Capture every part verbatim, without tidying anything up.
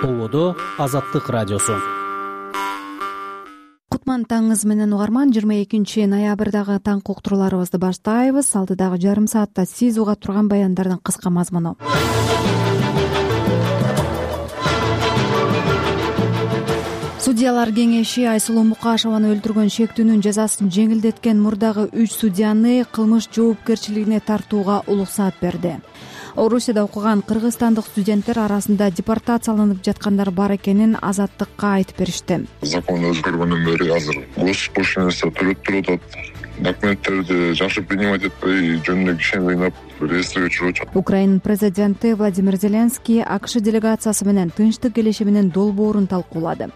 Ободо Азаттык радиосу. Кутман таңыңыз менен угарман. жыйырма экинчи ноябрдагы таңкы уктурууларыбызды баштайбыз. Алдыдагы жарым саатта сиз уга турган баяндардын кыска мазмуну. Судьялар кеңеши Айсулуу Мукашеваны өлтүргөн шектүүнүн жазасын жеңилдеткен мурдагы үч судьяны кылмыш жоопкерчилигине тартууга улуксаат берди. Орусияда окуган кыргызстандык студенттер арасында депортацияланып жаткандар бар экенин Азаттыкка айтып беришти. Закон өзгөргөндөн бери азыр госпошлинасын төлөп туруп атат. Документтерди жакшы принимать этпей, жөнүндө кишени ыйнап, реестрге чыгып атат. Украина президенти Владимир Зеленский АКШ делегациясы менен тынчтык келишиминин долбоорун талкуулады.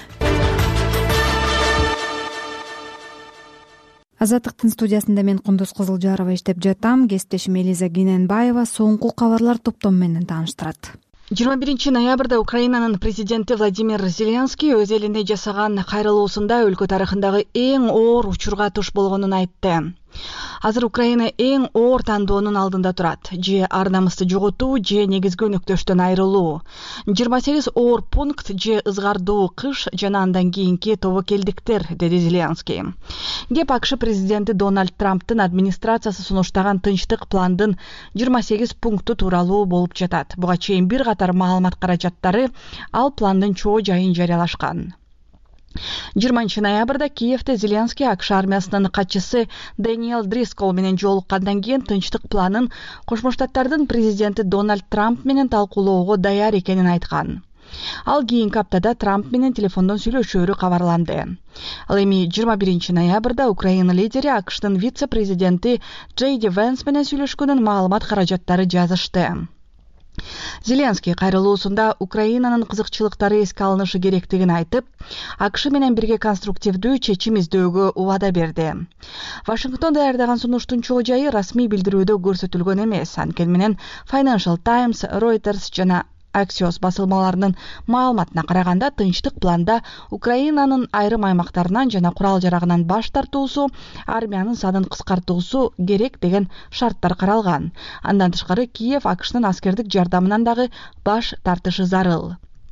Азаттыктын студиясында мен Кундуз Кызылжарова иштеп жатам. Кесиптешим Элиза Гиненбаева соңку кабарлар топтому менен тааныштырат. жыйырма биринчи ноябрда Украинанын президенти Владимир Зеленский өз элине жасаган кайрылуусунда өлкө тарыхындагы эң оор учурга туш болгонун айтты. Азыр Украина эң оор тандоонун алдында турат. Же ар намысты жоготуу, же негизги өнөктөштөн айрылуу. жыйырма сегиз оор пункт же ызгардуу кыш жана андан кийинки тобокелдиктер, деди Зеленский. Кеп АКШ президенти Дональд Трамптын администрациясы сунуштаган тынчтык пландын жыйырма сегиз пункту тууралуу болуп жатат. Буга чейин бир катар маалымат каражаттары ал пландын чоо жайын жарыялашкан. жыйырманчы ноябрда Киевде Зеленский АКШ армиясынын катчысы Дэниел Дрискол менен жолуккандан кийин тынчтык планын Кошмо Штаттардын президенти Дональд Трамп менен талкуулоого даяр экенин айткан. Ал кийинки аптада Трамп менен телефондон сүйлөшөөрү кабарланды. Ал эми жыйырма биринчи ноябрда Украина лидери АКШтын вице-президенти Джей Ди Венс менен сүйлөшкөнүн маалымат каражаттары жазышты. Зеленский кайрылуусунда Украинанын кызыкчылыктары эске алынышы керектигин айтып, АКШ менен бирге конструктивдүү чечим издөөгө убада берди. Вашингтон даярдаган сунуштун чоо жайы расмий билдирүүдө көрсөтүлгөн эмес. Анткени менен Financial Times, Reuters жана Axios басылмаларынын маалыматына караганда тынчтык планда Украинанын айрым аймактарынан жана курал жарагынан баш тартуусу, армиянын санын кыскартуусу керек деген шарттар каралган. Андан тышкары Киев АКШнын аскердик жардамынан дагы баш тартышы зарыл.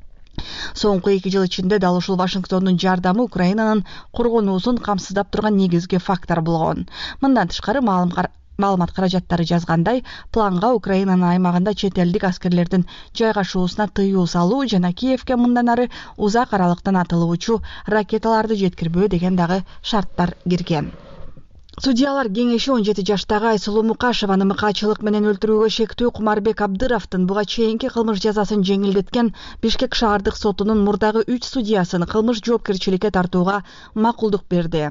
Соңку эки жыл ичинде дал ушул Вашингтондун жардамы Украинанын коргонуусун камсыздап турган негизги фактор болгон. Мындан тышкары маалым Маалымат каражаттары жазгандай, планга Украинанын аймагында чет элдик аскерлердин жайгашуусуна тыюу салуу жана Киевке мындан ары узак аралыктан атылуучу ракеталарды жеткирбөө деген дагы шарттар кирген. Судьялар кеңеши он жети жаштагы Айсулуу Мукашеваны мыкаачылык менен өлтүрүүгө шектүү Кумарбек Абдыровдун буга чейинки кылмыш жазасын жеңилдеткен Бишкек шаардык сотунун мурдагы үч судьясын кылмыш жоопкерчиликке тартууга макулдук берди.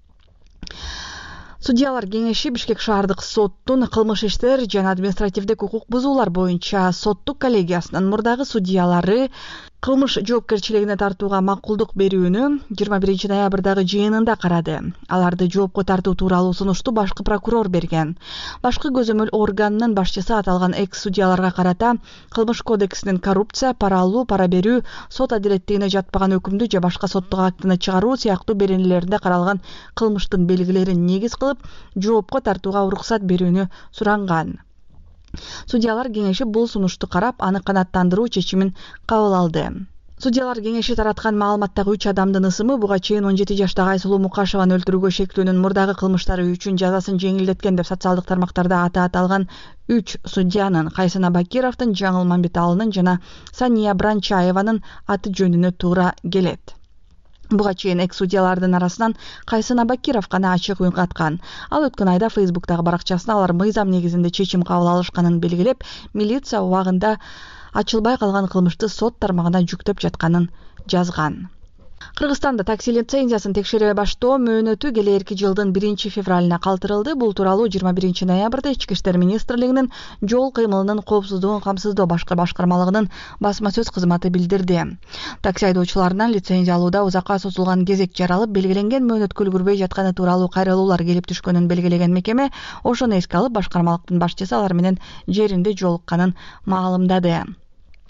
Судьялар кеңеши Бишкек шаардык соттун кылмыш иштер жана административдик укук бузуулар боюнча соттук коллегиясынын мурдагы судьялары кылмыш жоопкерчилигине тартууга макулдук берүүнү жыйырма биринчи ноябрдагы жыйынында карады. Аларды жоопко тартуу тууралуу сунушту башкы прокурор берген. Башкы көзөмөл органынын башчысы аталган экс-судьяларга карата Кылмыш кодексинин коррупция, пара алуу, пара берүү, сот адилеттигине жатпаган өкүмдү же башка соттук актыны чыгаруу сыяктуу беренелеринде каралган кылмыштын белгилерин негиз кылып жоопко тартууга уруксат берүүнү суранган. Судьялар кеңеши бул сунушту карап, аны канааттандыруу чечимин кабыл алды. Судьялар кеңеши тараткан маалыматтагы үч адамдын ысымы буга чейин он жети жаштагы Айсулуу Мукашеваны өлтүрүүгө шектүүнүн мурдагы кылмыштары үчүн жазасын жеңилдеткен деп социалдык тармактарда аты аталган үч судьянын Кайсын Абакировдун, Жаңыл Мамбеталынын жана Сания Бранчаеванын аты жөнүнө туура келет. Буга чейин экс-судьялардын арасынан Кайсын Абакиров гана ачык үн каткан. Ал өткөн айда Фейсбуктагы баракчасына алар мыйзам негизинде чечим кабыл алышканын белгилеп, милиция убагында ачылбай калган кылмышты сот тармагына жүктөп жатканын жазган. Кыргызстанда такси лицензиясын текшере баштоо мөөнөтү келээрки жылдын биринчи февралына калтырылды. Бул тууралуу жыйырма биринчи ноябрда Ички иштер министрлигинин жол кыймылынын коопсуздугун камсыздоо башкы башкармалыгынын басма сөз кызматы билдирди. Такси айдоочуларынан лицензия алууда узакка созулган кезек жаралып, белгиленген мөөнөткө үлгүрбөй жатканы тууралуу кайрылуулар келип түшкөнүн белгилеген мекеме ошону эске алып, башкармалыктын башчысы алар менен жеринде жолукканын маалымдады.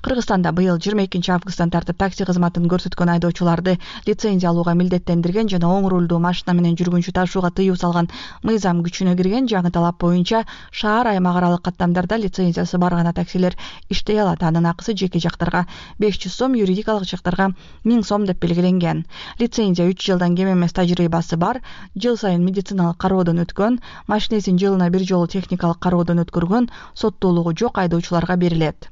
Кыргызстанда быйыл жыйырма экинчи августтан тартып такси кызматын көрсөткөн айдоочуларды лицензия алууга милдеттендирген жана оң рулдуу машина менен жүргүнчү ташууга тыюу салган мыйзам күчүнө кирген. Жаңы талап боюнча шаар аймак аралык каттамдарда лицензиясы бар гана таксилер иштей алат. Анын акысы жеке жактарга беш жүз сом, юридикалык жактарга миң сом деп белгиленген. Лицензия үч жылдан кем эмес тажрыйбасы бар, жыл сайын медициналык кароодон өткөн, машинесин жылына бир жолу техникалык кароодон өткөргөн, соттуулугу жок айдоочуларга берилет.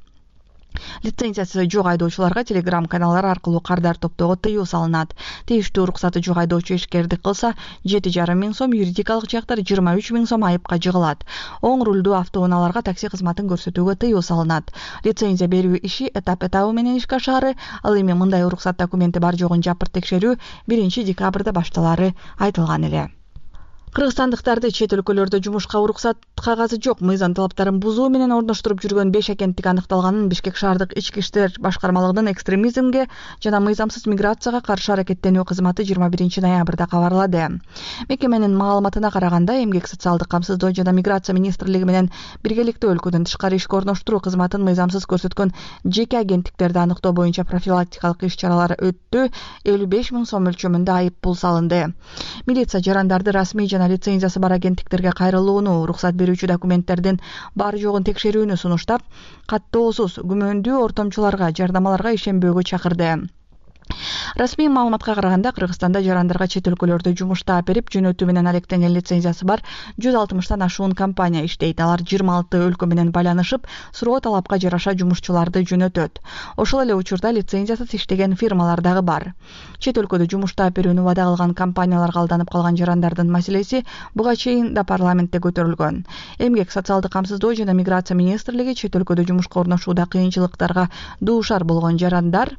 Лицензиясы жок айдоочуларга телеграм каналдар аркылуу кардар топтоого тыюу салынат. Тийиштүү уруксаты жок айдоочу ишкердик кылса жети жарым миң сом, юридикалык жактар жыйырма үч миң сом айыпка жыгылат. Оң рулдуу автоунааларга такси кызматын көрсөтүүгө тыюу салынат. Лицензия берүү иши этап этабы менен ишке ашаары, ал эми мындай уруксат документи бар жогун жапырт текшерүү биринчи декабрда башталары айтылган эле. Кыргызстандыктарды чет өлкөлөрдө жумушка уруксат кагазы жок мыйзам талаптарын бузуу менен орноштуруп жүргөн беш агенттик аныкталганын Бишкек шаардык ички иштер башкармалыгынын экстремизмге жана мыйзамсыз миграцияга каршы аракеттенүү кызматы жыйырма биринчи ноябрда кабарлады. Мекеменин маалыматына караганда, Эмгек социалдык камсыздоо жана миграция министрлиги менен биргеликте өлкөдөн тышкары ишке орноштуруу кызматын мыйзамсыз көрсөткөн жеке агенттиктерди аныктоо боюнча профилактикалык иш-чаралар өттү. элүү беш миң сом өлчөмүндө айып пул салынды. Милиция жарандарды расмий жана лицензиясы бар агенттиктерге кайрылууну, уруксат берүүчү документтердин бар жогун текшерүүнү сунуштап, каттоосуз күмөндүү ортомчуларга, жардамаларга ишенбөөгө чакырды. Расмий маалыматка караганда, Кыргызстанда жарандарга чет өлкөлөрдө жумушта берип жөнөтүү менен алектенген лицензиясы бар жүз алтымыштан ашуун компания иштейт. Алар жыйырма алты өлкө менен байланышып, суроо талапка жараша жумушчуларды жөнөтөт. Ошол эле учурда лицензиясыз иштеген фирмалар дагы бар. Чет өлкөдө жумушта берүүнү вада кылган компанияларга алданып калган жарандардын маселеси буга чейин да парламентте көтөрүлгөн. Эмгек социалдык камсыздоо жана миграция министрлиги чет өлкөдө жумушка орношууда кыйынчылыктарга дуушар болгон жарандар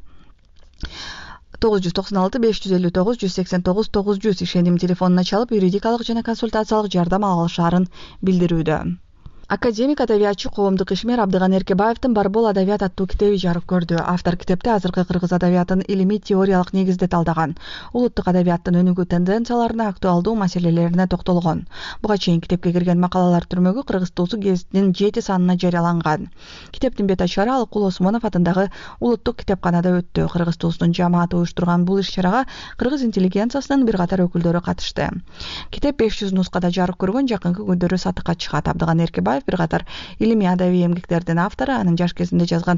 тогуз жүз токсон алты беш жүз элүү тогуз жүз сексен тогуз тогуз жүз ишеним телефонуна чалып юридикалык жана консультациялык жардам ала алышаарын билдирүүдө. Академик адабиятчы коомдук ишмер Абдыган Эркебаевдин Барбол адабият аттуу китеби жарык көрдү. Автор китепте азыркы кыргыз адабиятын илимий теориялык негизде талдаган, улуттук адабияттын өнүгүү тенденцияларына, актуалдуу маселелерине токтолгон. Буга чейин китепке кирген макалалар түрмөгү Кыргыз туусу гезитинин жети санына жарыяланган. Китептин бет ачары Алыкул Осмонов атындагы улуттук китепканада өттү. Кыргыз туусунун жамааты уюштурган бул иш-чарага кыргыз интеллигенциясынын бир катар өкүлдөрү катышты. Китеп беш жүз нускада жарык көргөн, жакынкы күндөрү сатыкка чыгат. Абдыган Эркебаев бир катар илимий адабий эмгектердин автору, анын жаш кезинде жазган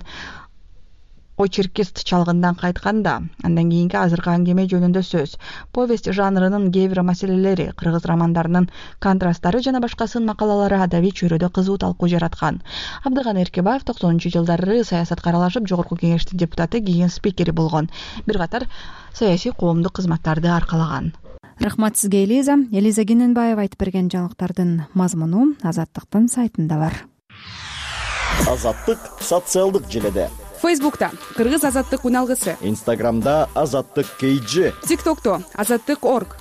очеркист чалгындан кайтканда, андан кийинки азыркы аңгеме жөнүндө сөз, повесть жанрынын кээ бир маселелери, кыргыз романдарынын контрасттары жана башкасын макалалары адабий чөйрөдө кызуу талкуу жараткан. Абдыган Эркебаев токсонунчу жылдары саясатка аралашып, жогорку кеңештин депутаты, кийин спикери болгон. Бир катар саясий коомдук кызматтарды аркалаган. Рахмат сизге, Элиза. Элиза Кененбаева айтып берген жаңылыктардын мазмуну Азаттыктын сайтында бар. Азаттык социалдык желеде. Фейсбукта Кыргыз Азаттык уналгысы. Инстаграмда Азаттык кейджи. ТикТокто Азаттык орг.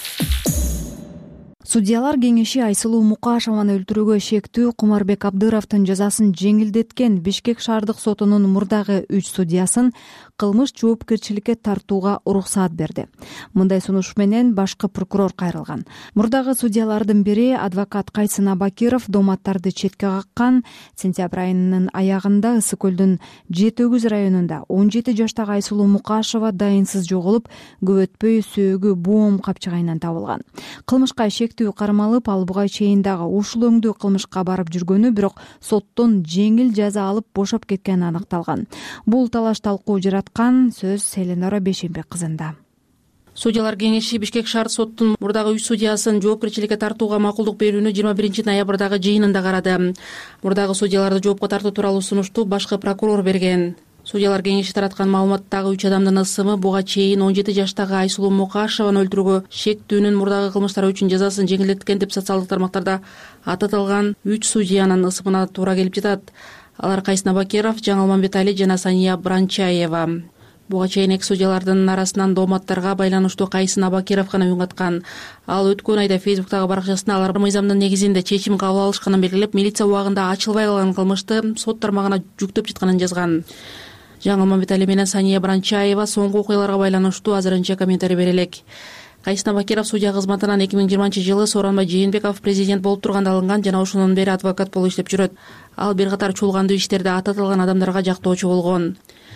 Судьялар кеңеши Айсылуу Мукашеваны өлтүрүүгө шектүү Кумарбек Абдыровдун жазасын жеңилдеткен Бишкек шаардык сотунун мурдагы үч судьясын кылмыш жоопкерчиликке тартууга уруксаат берди. Мындай сунуш менен башкы прокурор кайрылган. Мурдагы судьялардын бири адвокат Кайсын Абакиров дооматтарды четке каккан. Сентябрь айынын аягында Ысык көлдүн Жети Өгүз районунда он жети жаштагы Айсылуу Мукашева дайынсыз жоголуп, көп өтпөй сөөгү боом капчыгайынан табылган. Кылмышка шектүү кармалып, ал буга чейин дагы ушул өңдүү кылмышка барып жүргөнү, бирок соттон жеңил жаза алып бошоп кеткени аныкталган. Бул талаш талкуу жараткан. Сөз Эленора Бешембек кызында. Судьялар кеңеши Бишкек шаардык соттун мурдагы үч судьясын жоопкерчиликке тартууга макулдук берүүнү жыйырма биринчи ноябрдагы жыйынында карады. Мурдагы судьяларды жоопко тартуу тууралуу сунушту башкы прокурор берген. Судьялар кеңеши тараткан маалыматтагы үч адамдын ысымы буга чейин он жети жаштагы Айсылуу Мукашеваны өлтүрүүгө шектүүнүн мурдагы кылмыштары үчүн жазасын жеңилдеткен деп социалдык тармактарда ататылган үч судьянын ысымына туура келип жатат. Алар Кайсын Абакиров, Жаңыл Мамбетали жана Сания Бранчаева. Буга чейин эки судьялардын арасынан дооматтарга байланыштуу Кайсын Абакиров гана үн каткан. Ал өткөн айда Фейсбуктагы баракчасына алар мыйзамдын негизинде чечим кабыл алышканын белгилеп, милиция убагында ачылбай калган кылмышты сот тармагына жүктөп жатканын жазган. Жаңыл Мамбетали менен Сания Бранчаева соңку окуяларга байланыштуу азырынча комментарий бере элек. Кайсына Бакиров судья кызматынан эки миң жыйырманчы жылы Сооронбай Жээнбеков президент болуп турганда алынган жана ошондон бери адвокат болуп иштеп жүрөт. Ал бир катар чуулгандуу иштерде аты аталган адамдарга жактоочу болгон.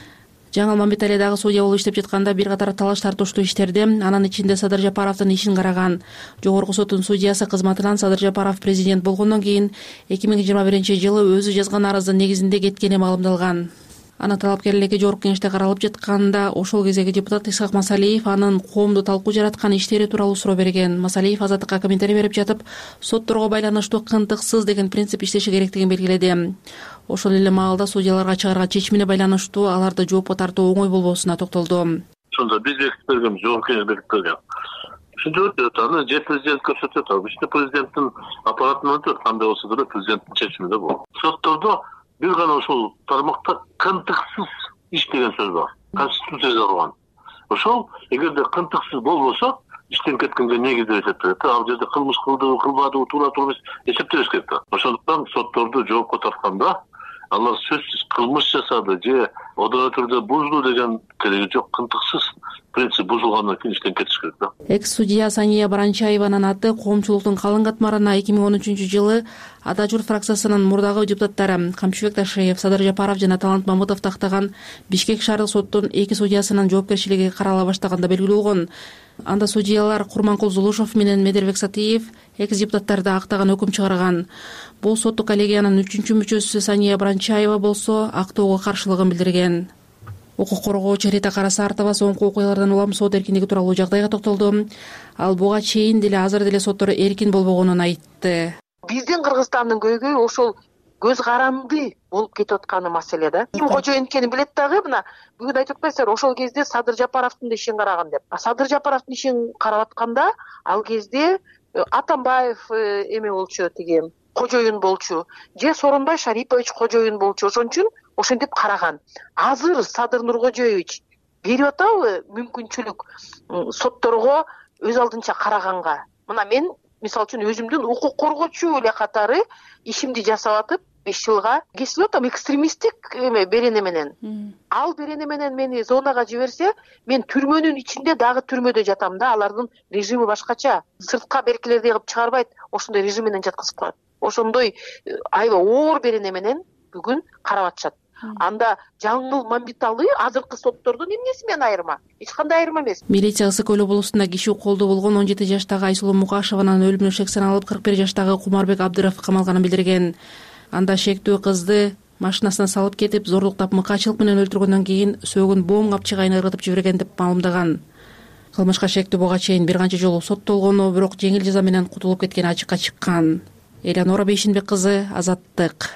Жаңыл Мамбеталиядагы судья болуп иштеп жатканда бир катар талаш тартыштуу иштерде, анын ичинде Садыр Жапаровдун ишин караган. Жогорку соттун судьясы кызматынан Садыр Жапаров президент болгондон кийин эки миң жыйырма биринчи жылы өзү жазган арыздын негизинде кеткени маалымдалган. Анын талапкерлиги жогорку кеңеште каралып жатканда ошол кездеги депутат Исхак Масалиев анын коомду талкуу жараткан иштери тууралуу суроо берген. Масалиев Азаттыкка комментарий берип жатып, сотторго байланыштуу кынтыксыз деген принцип иштеши керектигин белгиледи. Ошол эле маалда судьяларга чыгарган чечимине байланыштуу аларды жоопко тартуу оңой болбосуна токтолду. Ошондо биз бекитип берген жогорку кеңеш бекитип берген. Ушинтип өтөт, аны же президент көрсөтөт, ушинтип президенттин аппаратынан өтөт, кандай болсо да президенттин чечими да бул. Соттордо бир гана ошол тармакта кынтыксыз иш деген сөз бар. Конституцияда жазылган. Ошол эгерде кынтыксыз болбосо, иштен кеткенге негиздеп эсептелет. Ал жерде кылмыш кылдыбы, кылбадыбы, туура туура эмес эсептебеш керек да. Ошондуктан сотторду жоопко тартканда алар сөзсүз кылмыш жасады же одон түрдө бузду деген кереги жок, кынтыксыз принцип бузулгандан кийин иштен кетиш керек да. Экс судья Сания Баранчаеванын аты коомчулуктун калың катмарына эки миң он үчүнчү жылы Ада Журт фракциясынын мурдагы депутаттары Камчыбек Ташиев, Садыр Жапаров жана Талант Мамытов тактаган Бишкек шаардык соттун эки судьясынын жоопкерчилиги карала баштаганда белгилүү болгон. Анда судьялар Курманкул Зулушов менен Медербек Сатиев экс депутаттарды актаган өкүм чыгарган. Бул соттук коллегиянын үчүнчү мүчөсү Сания Баранчаева болсо актоого каршылыгын билдирген. Укук коргоочу Рита Карасартова соңку окуялардан улам сот эркиндиги тууралуу жагдайга токтолду. Ал буга чейин деле азыр деле соттор эркин болбогонун айтты. Биздин Кыргызстандын көйгөйү ошол көз каранды болуп кетип атканы маселе да. Ким кожоюн экенин билет дагы, мына бүгүн айтып атпайсыздар, ошол кезде Садыр Жапаровдун да ишин караган деп. Садыр Жапаровдун ишин карап атканда ал кезде Атамбаев эме болчу, тиги кожоюн болчу, же Сооронбай Шарипович кожоюн болчу. Ошон үчүн ошентип караган. Азыр Садыр Нуркожоевич берип атабы мүмкүнчүлүк сотторго өз алдынча караганга? Мына мен мисалы үчүн өзүмдүн укук коргоочу эле катары ишимди жасап атып беш жылга кесип атам экстремисттик эме берене менен. Ал берене менен мени зонага жиберсе, мен түрмөнүн ичинде дагы түрмөдө жатам да, алардын режими башкача. Сыртка беркилердей кылып чыгарбайт, ошондой режим менен жаткызып коет. Ошондой аябай оор берене менен бүгүн карап атышат. Анда Жаңыл Мамбеталы азыркы соттордун эмнеси менен айырма? Эч кандай айырма эмес. Милиция Ысык өлө болусунда киши колдо болгон он жети жаштагы Айсулуу Мукашеванын өлүмүнө шек саналып кырк бир жаштагы Кумарбек Абдыров камалганын билдирген. Анда шектүү кызды машинасына салып кетип, зорлуктап мыкачылык менен өлтүргөндөн кийин сөөгүн боом капчыгайына ыргытып жиберген деп маалымдаган. Кылмышка шектүү буга чейин бир канча жолу соттолгону, бирок жеңил жаза менен кутулуп кеткени ачыкка чыккан. Элеонора Бейшинбек кызы, Азаттык.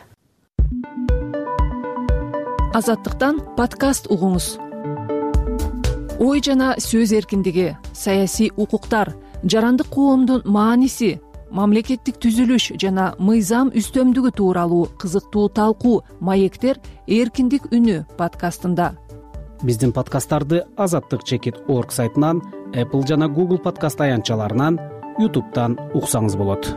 Азаттыктан подкаст угуңуз. Ой жана сөз эркиндиги, саясий укуктар, жарандык коомдун мааниси, мамлекеттик түзүлүш жана мыйзам үстөмдүгү тууралуу кызыктуу талкуу маектер эркиндик үнү подкастында. Биздин подкасттарды азаттык чекит орг сайтынан, Apple жана Google подкаст аянтчаларынан, YouTube'дан уксаңыз болот.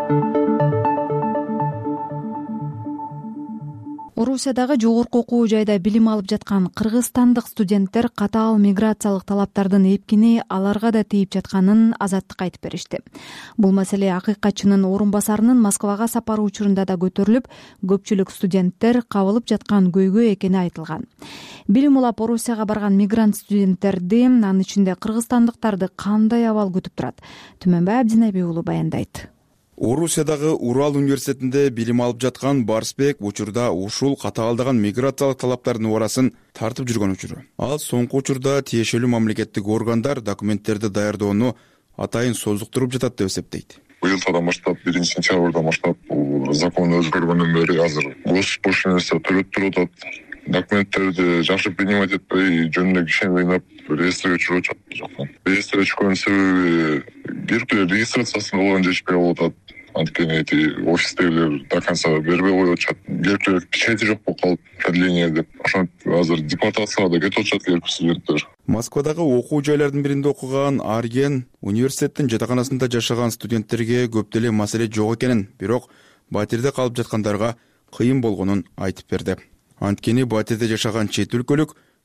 Орусиядагы жогорку окуу жайда билим алып жаткан кыргызстандык студенттер катаал миграциялык талаптардын эпкини аларга да тийип жатканын Азаттыкка айтып беришти. Бул маселе акыйкатчынын орун басарынын Москвага сапары учурунда да көтөрүлүп, көпчүлүк студенттер кабылып жаткан көйгөй экени айтылган. Билим улап Орусияга барган мигрант студенттерди, анын ичинде кыргызстандыктарды кандай абал күтүп турат? Түмөнбай Абдинайбек уулу баяндайт. Орусиядагы Урал университетинде билим алып жаткан Барсбек учурда ушул катаалдаган миграциялык талаптардын убарасын тартып жүргөн учуру. Ал соңку учурда тиешелүү мамлекеттик органдар документтерди даярдоону атайын созуктуруп жатат деп эсептейт. Быйылдан баштап, биринчи сентябрдан баштап бул закон өзгөргөндөн бери азыр госпошлинасын төлөп туруп атат. Документтерди жакшы принимать этпей, жөнүндө кишени ыйнап, реестрге чыгып жатат жактан. Реестрге чыккан себеби бир түрлүү регистрациясын болгон жетишпей болуп атат. Анткени эти офистегилер до конца бербей коюп атышат. Бир печати жок болуп калып, продление деп. Ошентип азыр депортацияга да кетип атышат эркек студенттер. Москвадагы окуу жайлардын биринде окуган Арген университеттин жатаканасында жашаган студенттерге көп деле маселе жок экенин, бирок батирде калып жаткандарга кыйын болгонун айтып берди. Анткени батирде жашаган чет өлкөлүк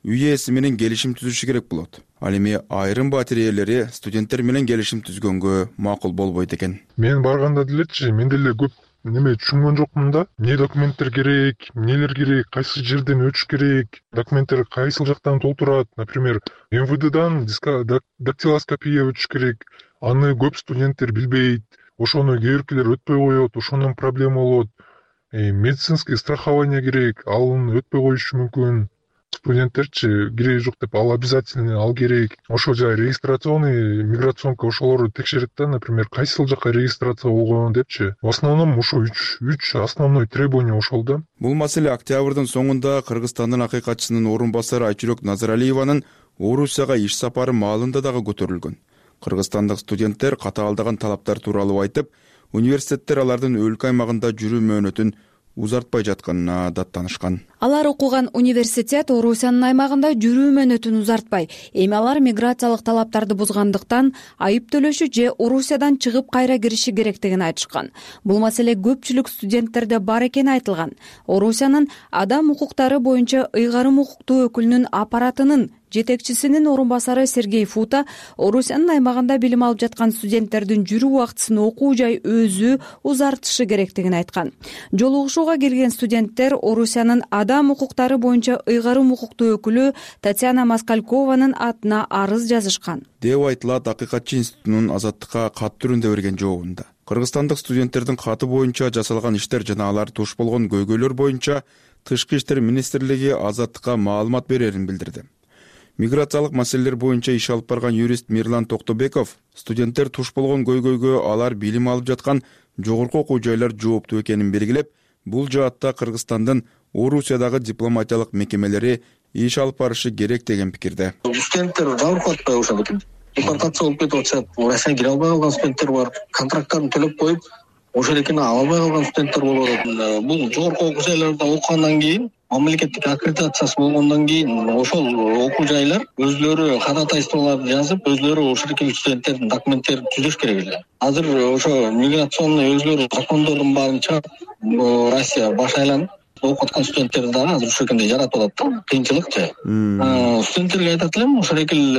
үй ээси менен келишим түзүшү керек болот. Ал эми айрым батир ээлери студенттер менен келишим түзгөнгө макул болбойт экен. Мен барганда делечи, мен деле көп неме түшүнгөн жокмун да. Эмне документтер керек, эмнелер керек, кайсы жерден өтүш керек, документтер кайсыл жактан толтурат. Например, эм вэ дэдан дактилоскопия өтүш керек. Аны көп студенттер билбейт. Ошону кээ биркилер өтпөй коет, ошонун проблема болот. Медицинский страхование керек, ал өтпөй коюшу мүмкүн. Студенттерчи кереги жок деп, ал обязательно, ал керек. Ошо жай регистрационный миграционка ошолорду текшерет да, например, кайсыл жакка регистрация болгон депчи. В основном ошо үч үч основной требование ошол да. Бул маселе октябрдын соңунда Кыргызстандын акыйкатчысынын орун басары Айчүрөк Назаралиеванын Орусияга иш сапары маалында дагы көтөрүлгөн. Кыргызстандык студенттер катаалдаган талаптар тууралуу айтып, университеттер алардын өлкө аймагында жүрүү мөөнөтүн узартпай жатканына даттанышкан. Алар окуган университет Орусиянын аймагында жүрүү мөөнөтүн узартпай, эми алар миграциялык талаптарды бузгандыктан айып төлөшү же Орусиядан чыгып кайра кириши керектигин айтышкан. Бул маселе көпчүлүк студенттерде бар экени айтылган. Орусиянын адам укуктары боюнча ыйгарым укуктуу өкүлүнүн аппаратынын жетекчисинин орун басары Сергей Фута Орусиянын аймагында билим алып жаткан студенттердин жүрүү убактысын окуу жай өзү узартышы керектигин айткан. Жолугушууга келген студенттер Орусиянын адам укуктары боюнча ыйгарым укуктуу өкүлү Татьяна Москалькованын атына арыз жазышкан деп айтылат Акыйкатчы институтунун Азаттыкка кат түрүндө берген жообунда. Кыргызстандык студенттердин каты боюнча жасалган иштер жана алар туш болгон көйгөйлөр боюнча Тышкы иштер министрлиги Азаттыкка маалымат берерин билдирди. Миграциялык маселелер боюнча иш алып барган юрист Мирлан Токтобеков студенттер туш болгон көйгөйгө алар билим алып жаткан жогорку окуу жайлар жооптуу экенин белгилеп, бул жаатта Кыргызстандын Орусиядагы дипломатиялык мекемелери иш алып барышы керек деген пикирде. Студенттер жабыркап атпайбы ошол экен. Депортация болуп кетип атышат. Россияга кире албай калган студенттер бар. Контракттарын төлөп коюп, ошол экен ала албай калган студенттер болуп атат. Бул жогорку окуу жайларда окугандан кийин, мамлекеттик аккредитациясы болгондон кийин ошол окуу жайлар өзлөрү ходатайстволорду жазып, өзлөрү ошол студенттердин документтерин түзүш керек эле. Азыр ошо миграционный өзлөрү закондордун баарын чыгарып, Россия баш айланып окуп аткан студенттерди дагы азыр ушул экенде жаратып атат да, кыйынчылыкчы. Студенттерге айтат элем, ошол экил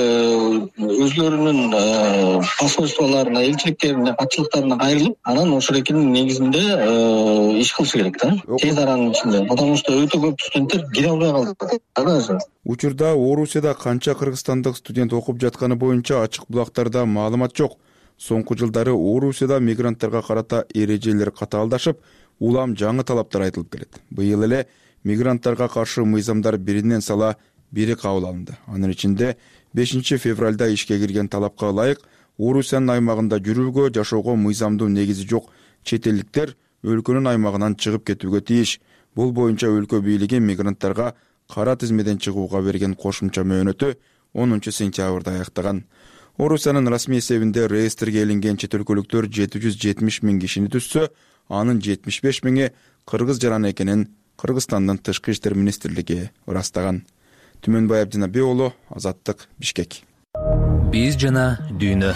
өзлөрүнүн посольстволоруна, элчиликтерине, катчылыктарына кайрылып, анан ошол экинин негизинде иш кылышы керек да, тез аранын ичинде. Потому что өтө көп студенттер кире албай калды. Учурда Орусияда канча кыргызстандык студент окуп жатканы боюнча ачык булактарда маалымат жок. Соңку жылдары Орусияда мигранттарга карата эрежелер катаалдашып, улам жаңы талаптар айтылып келет. Быйыл эле мигранттарга каршы мыйзамдар биринен сала бири кабыл алынды. Анын ичинде бешинчи февралда ишке кирген талапка ылайык Орусиянын аймагында жүрүүгө, жашоого мыйзамдуу негизи жок чет элдиктер өлкөнүн аймагынан чыгып кетүүгө тийиш. Бул боюнча өлкө бийлиги мигранттарга кара тизмеден чыгууга берген кошумча мөөнөтү онунчу сентябрда аяктаган. Орусиянын расмий эсебинде реестрге илинген чет өлкөлүктөр жети жүз жетимиш миң кишини түзсө, анын жетимиш беш миңи кыргыз жараны экенин Кыргызстандын Тышкы иштер министрлиги ырастаган. Түмөнбай Абдинабек уулу, Азаттык, Бишкек. Биз жана дүйнө.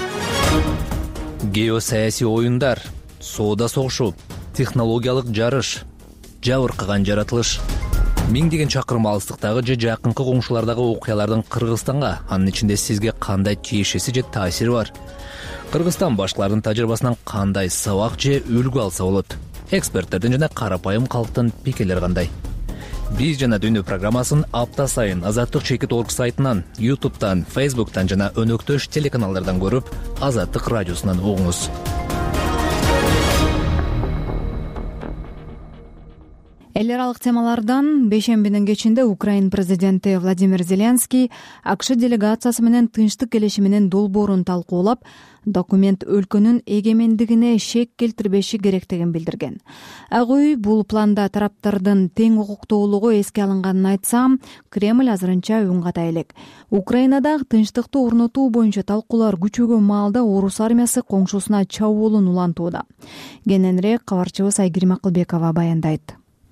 Геосаясий оюндар, соода согушу, технологиялык жарыш, жабыркаган жаратылыш. Миңдеген чакырым алыстыктагы же жакынкы коңшулардагы окуялардын Кыргызстанга, анын ичинде сизге кандай тиешеси же таасири бар? Кыргызстан башкалардын тажрыйбасынан кандай сабак же үлгү алса болот? Эксперттердин жана карапайым калктын пикирлери кандай? Биз жана дүйнө программасын апта сайын Азаттык чекит точка орг сайтынан, ютубтан, фейсбуктан жана өнөктөш телеканалдардан көрүп, Азаттык радиосунан угуңуз. Эл аралык темалардан бейшембинин кечинде Украин президенти Владимир Зеленский АКШ делегациясы менен тынчтык келишиминин долбоорун талкуулап, документ өлкөнүн эгемендигине шек келтирбеши керектигин билдирген. Ак үй бул планда тараптардын тең укуктуулугу эске алынганын айтса, Кремль азырынча үн ката элек. Украинада тынчтыкты орнотуу боюнча талкуулар күчөгөн маалда орус армиясы коңшусуна чабуулун улантууда. Кененирээк кабарчыбыз Айгерим Акылбекова баяндайт.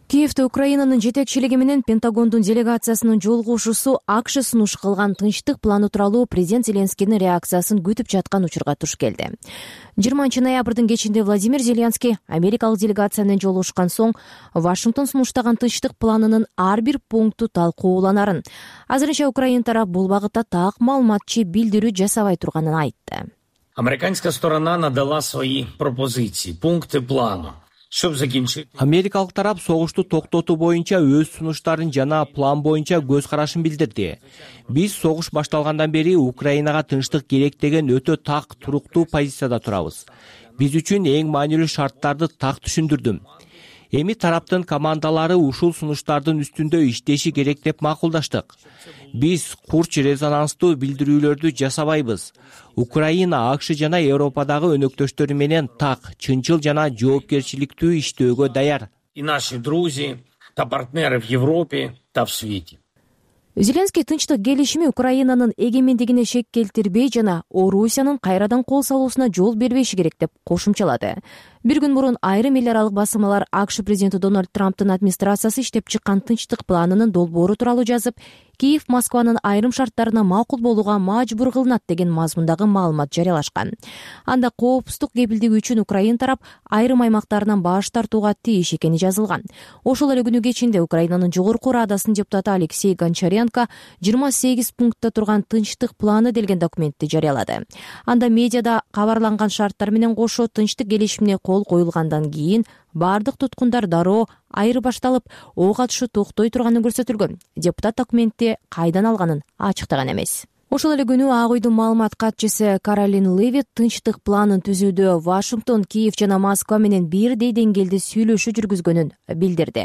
Киевде Украинанын жетекчилиги менен Пентагондун делегациясынын жолугушуусу АКШ сунуш кылган тынчтык планы тууралуу президент Зеленскийдин реакциясын күтүп жаткан учурга туш келди. жыйырманчы ноябрдын кечинде Владимир Зеленский америкалык делегация менен жолугушкан соң Вашингтон сунуштаган тынчтык планынын ар бир пункту талкууланарын, азырынча Украина тарап бул багытта так маалыматчы билдирүү жасабай турганын айтты. Американская сторона надала свои пропозиции, пункты плану. Америкалык тарап согушту токтотуу боюнча өз сунуштарын жана план боюнча көз карашын билдирди. Биз согуш башталгандан бери Украинага тынчтык керек деген өтө так туруктуу позицияда турабыз. Биз үчүн эң маанилүү шарттарды так түшүндүрдүм. Эми тараптын командалары ушул сунуштардын үстүндө иштеши керек деп макулдаштык. Биз курч резонанстуу билдирүүлөрдү жасабайбыз. Украина, АКШ жана Европадагы өнөктөштөрү менен так, чынчыл жана жоопкерчиликтүү иштөөгө даяр. И наши друзья, та партнеры в Европе, та в свете. Зеленский тынчтык келишими Украинанын эгемендигине шек келтирбей жана Орусиянын кайрадан кол салуусуна жол бербеши керек деп кошумчалады. Бир күн мурун айрым эл аралык басылмалар АКШ президенти Дональд Трамптын администрациясы иштеп чыккан тынчтык планынын долбоору тууралуу жазып, Киев Москванын айрым шарттарына макул болууга мажбур кылынат деген мазмундагы маалымат жарыялашкан. Анда коопсуздук кепилдиги үчүн Украина тарап айрым аймактарынан баш тартууга тийиш экени жазылган. Ошол эле күнү кечинде Украинанын жогорку Радасынын депутаты Алексей Гончаренко жыйырма сегиз пунктта турган тынчтык планы делген документти жарыялады. Анда медиада кабарланган шарттар менен кошо тынчтык келишимине кол коюлгандан кийин бардык туткундар дароо айырбашталып, ок атышы токтой турганы көрсөтүлгөн. Депутат документти кайдан алганын ачыктаган эмес. Ошол эле күнү Ак уйдун маалымат катчысы Каролин Левит тынчтык планын түзүүдө Вашингтон, Киев жана Москва менен бирдей деңгээлде сүйлөшүү жүргүзгөнүн билдирди.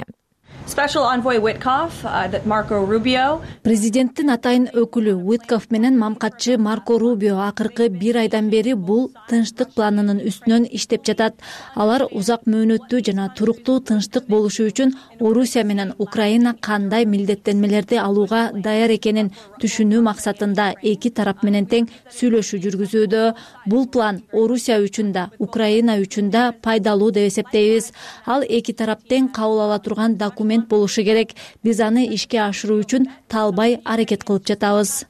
Президенттин атайын өкүлү Уиткоф менен мамкатчы Марко Рубио акыркы бир айдан бери бул тынчтык планынын үстүнөн иштеп жатат. Алар узак мөөнөттүү жана туруктуу тынчтык болушу үчүн Орусия менен Украина кандай милдеттенмелерди алууга даяр экенин түшүнүү максатында эки тарап менен тең сүйлөшүү жүргүзүүдө. Бул план Орусия үчүн да, Украина үчүн да пайдалуу деп эсептейбиз. Ал эки тарап тең кабыл ала турган документ болушу керек. Биз аны ишке ашыруу үчүн талбай аракет кылып жатабыз.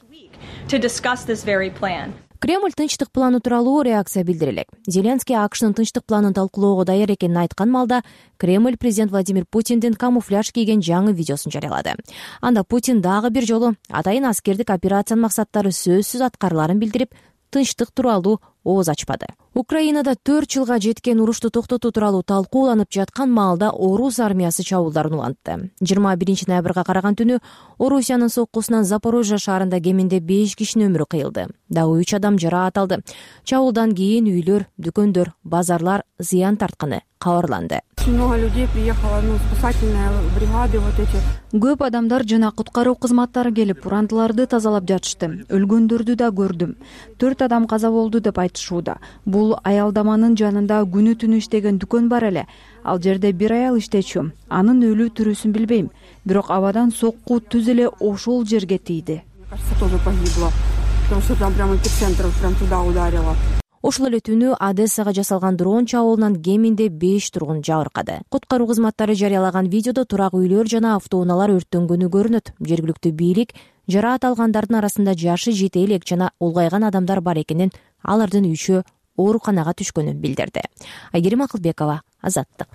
Кремль тынчтык планы тууралуу реакция билдире элек. Зеленский АКШнын тынчтык планын талкуулоого даяр экенин айткан маалда Кремль президент Владимир Путиндин камуфляж кийген жаңы видеосун жарыялады. Анда Путин дагы бир жолу атайын аскердик операциянын максаттары сөзсүз аткарыларын билдирип, тынчтык тууралуу ооз ачпады. Украинада төрт жылга жеткен урушту токтотуу тууралуу талкууланып жаткан маалда Орус армиясы чабуулдарын улантты. жыйырма биринчи ноябрга караган түнү Орусиянын соккусунан Запорожье шаарында кеминде беш кишинин өмүрү кыйылды. Дагы үч адам жараат алды. Чабуулдан кийин үйлөр, дүкөндөр, базарлар зыян тартканы кабарланды. Много людей приехало, ну, спасательные бригады вот эти. Көп адамдар жана куткаруу кызматтары келип, урандыларды тазалап жатышты. Өлгөндөрдү да көрдүм. Төрт адам каза болду деп айтышууда. Бул аялдаманын жанында күнү түнү иштеген дүкөн бар эле. Ал жерде бир аял иштечү. Анын өлүү тирүүсүн билбейм. Бирок абадан сокку түз эле ошол жерге тийди. Кажется, тоже погибло. Потому что там прямо эпицентр прям туда ударило. Ошол эле түнү Одессага жасалган дрон чабуулунан кеминде беш тургун жабыркады. Куткаруу кызматтары жарыялаган видеодо турак үйлөр жана автоунаалар өрттөнгөнү көрүнөт. Жергиликтүү бийлик жараат алгандардын арасында жашы жете элек жана улгайган адамдар бар экенин, алардын үчөө ооруканага түшкөнүн билдирди. Айгерим Акылбекова, Азаттык.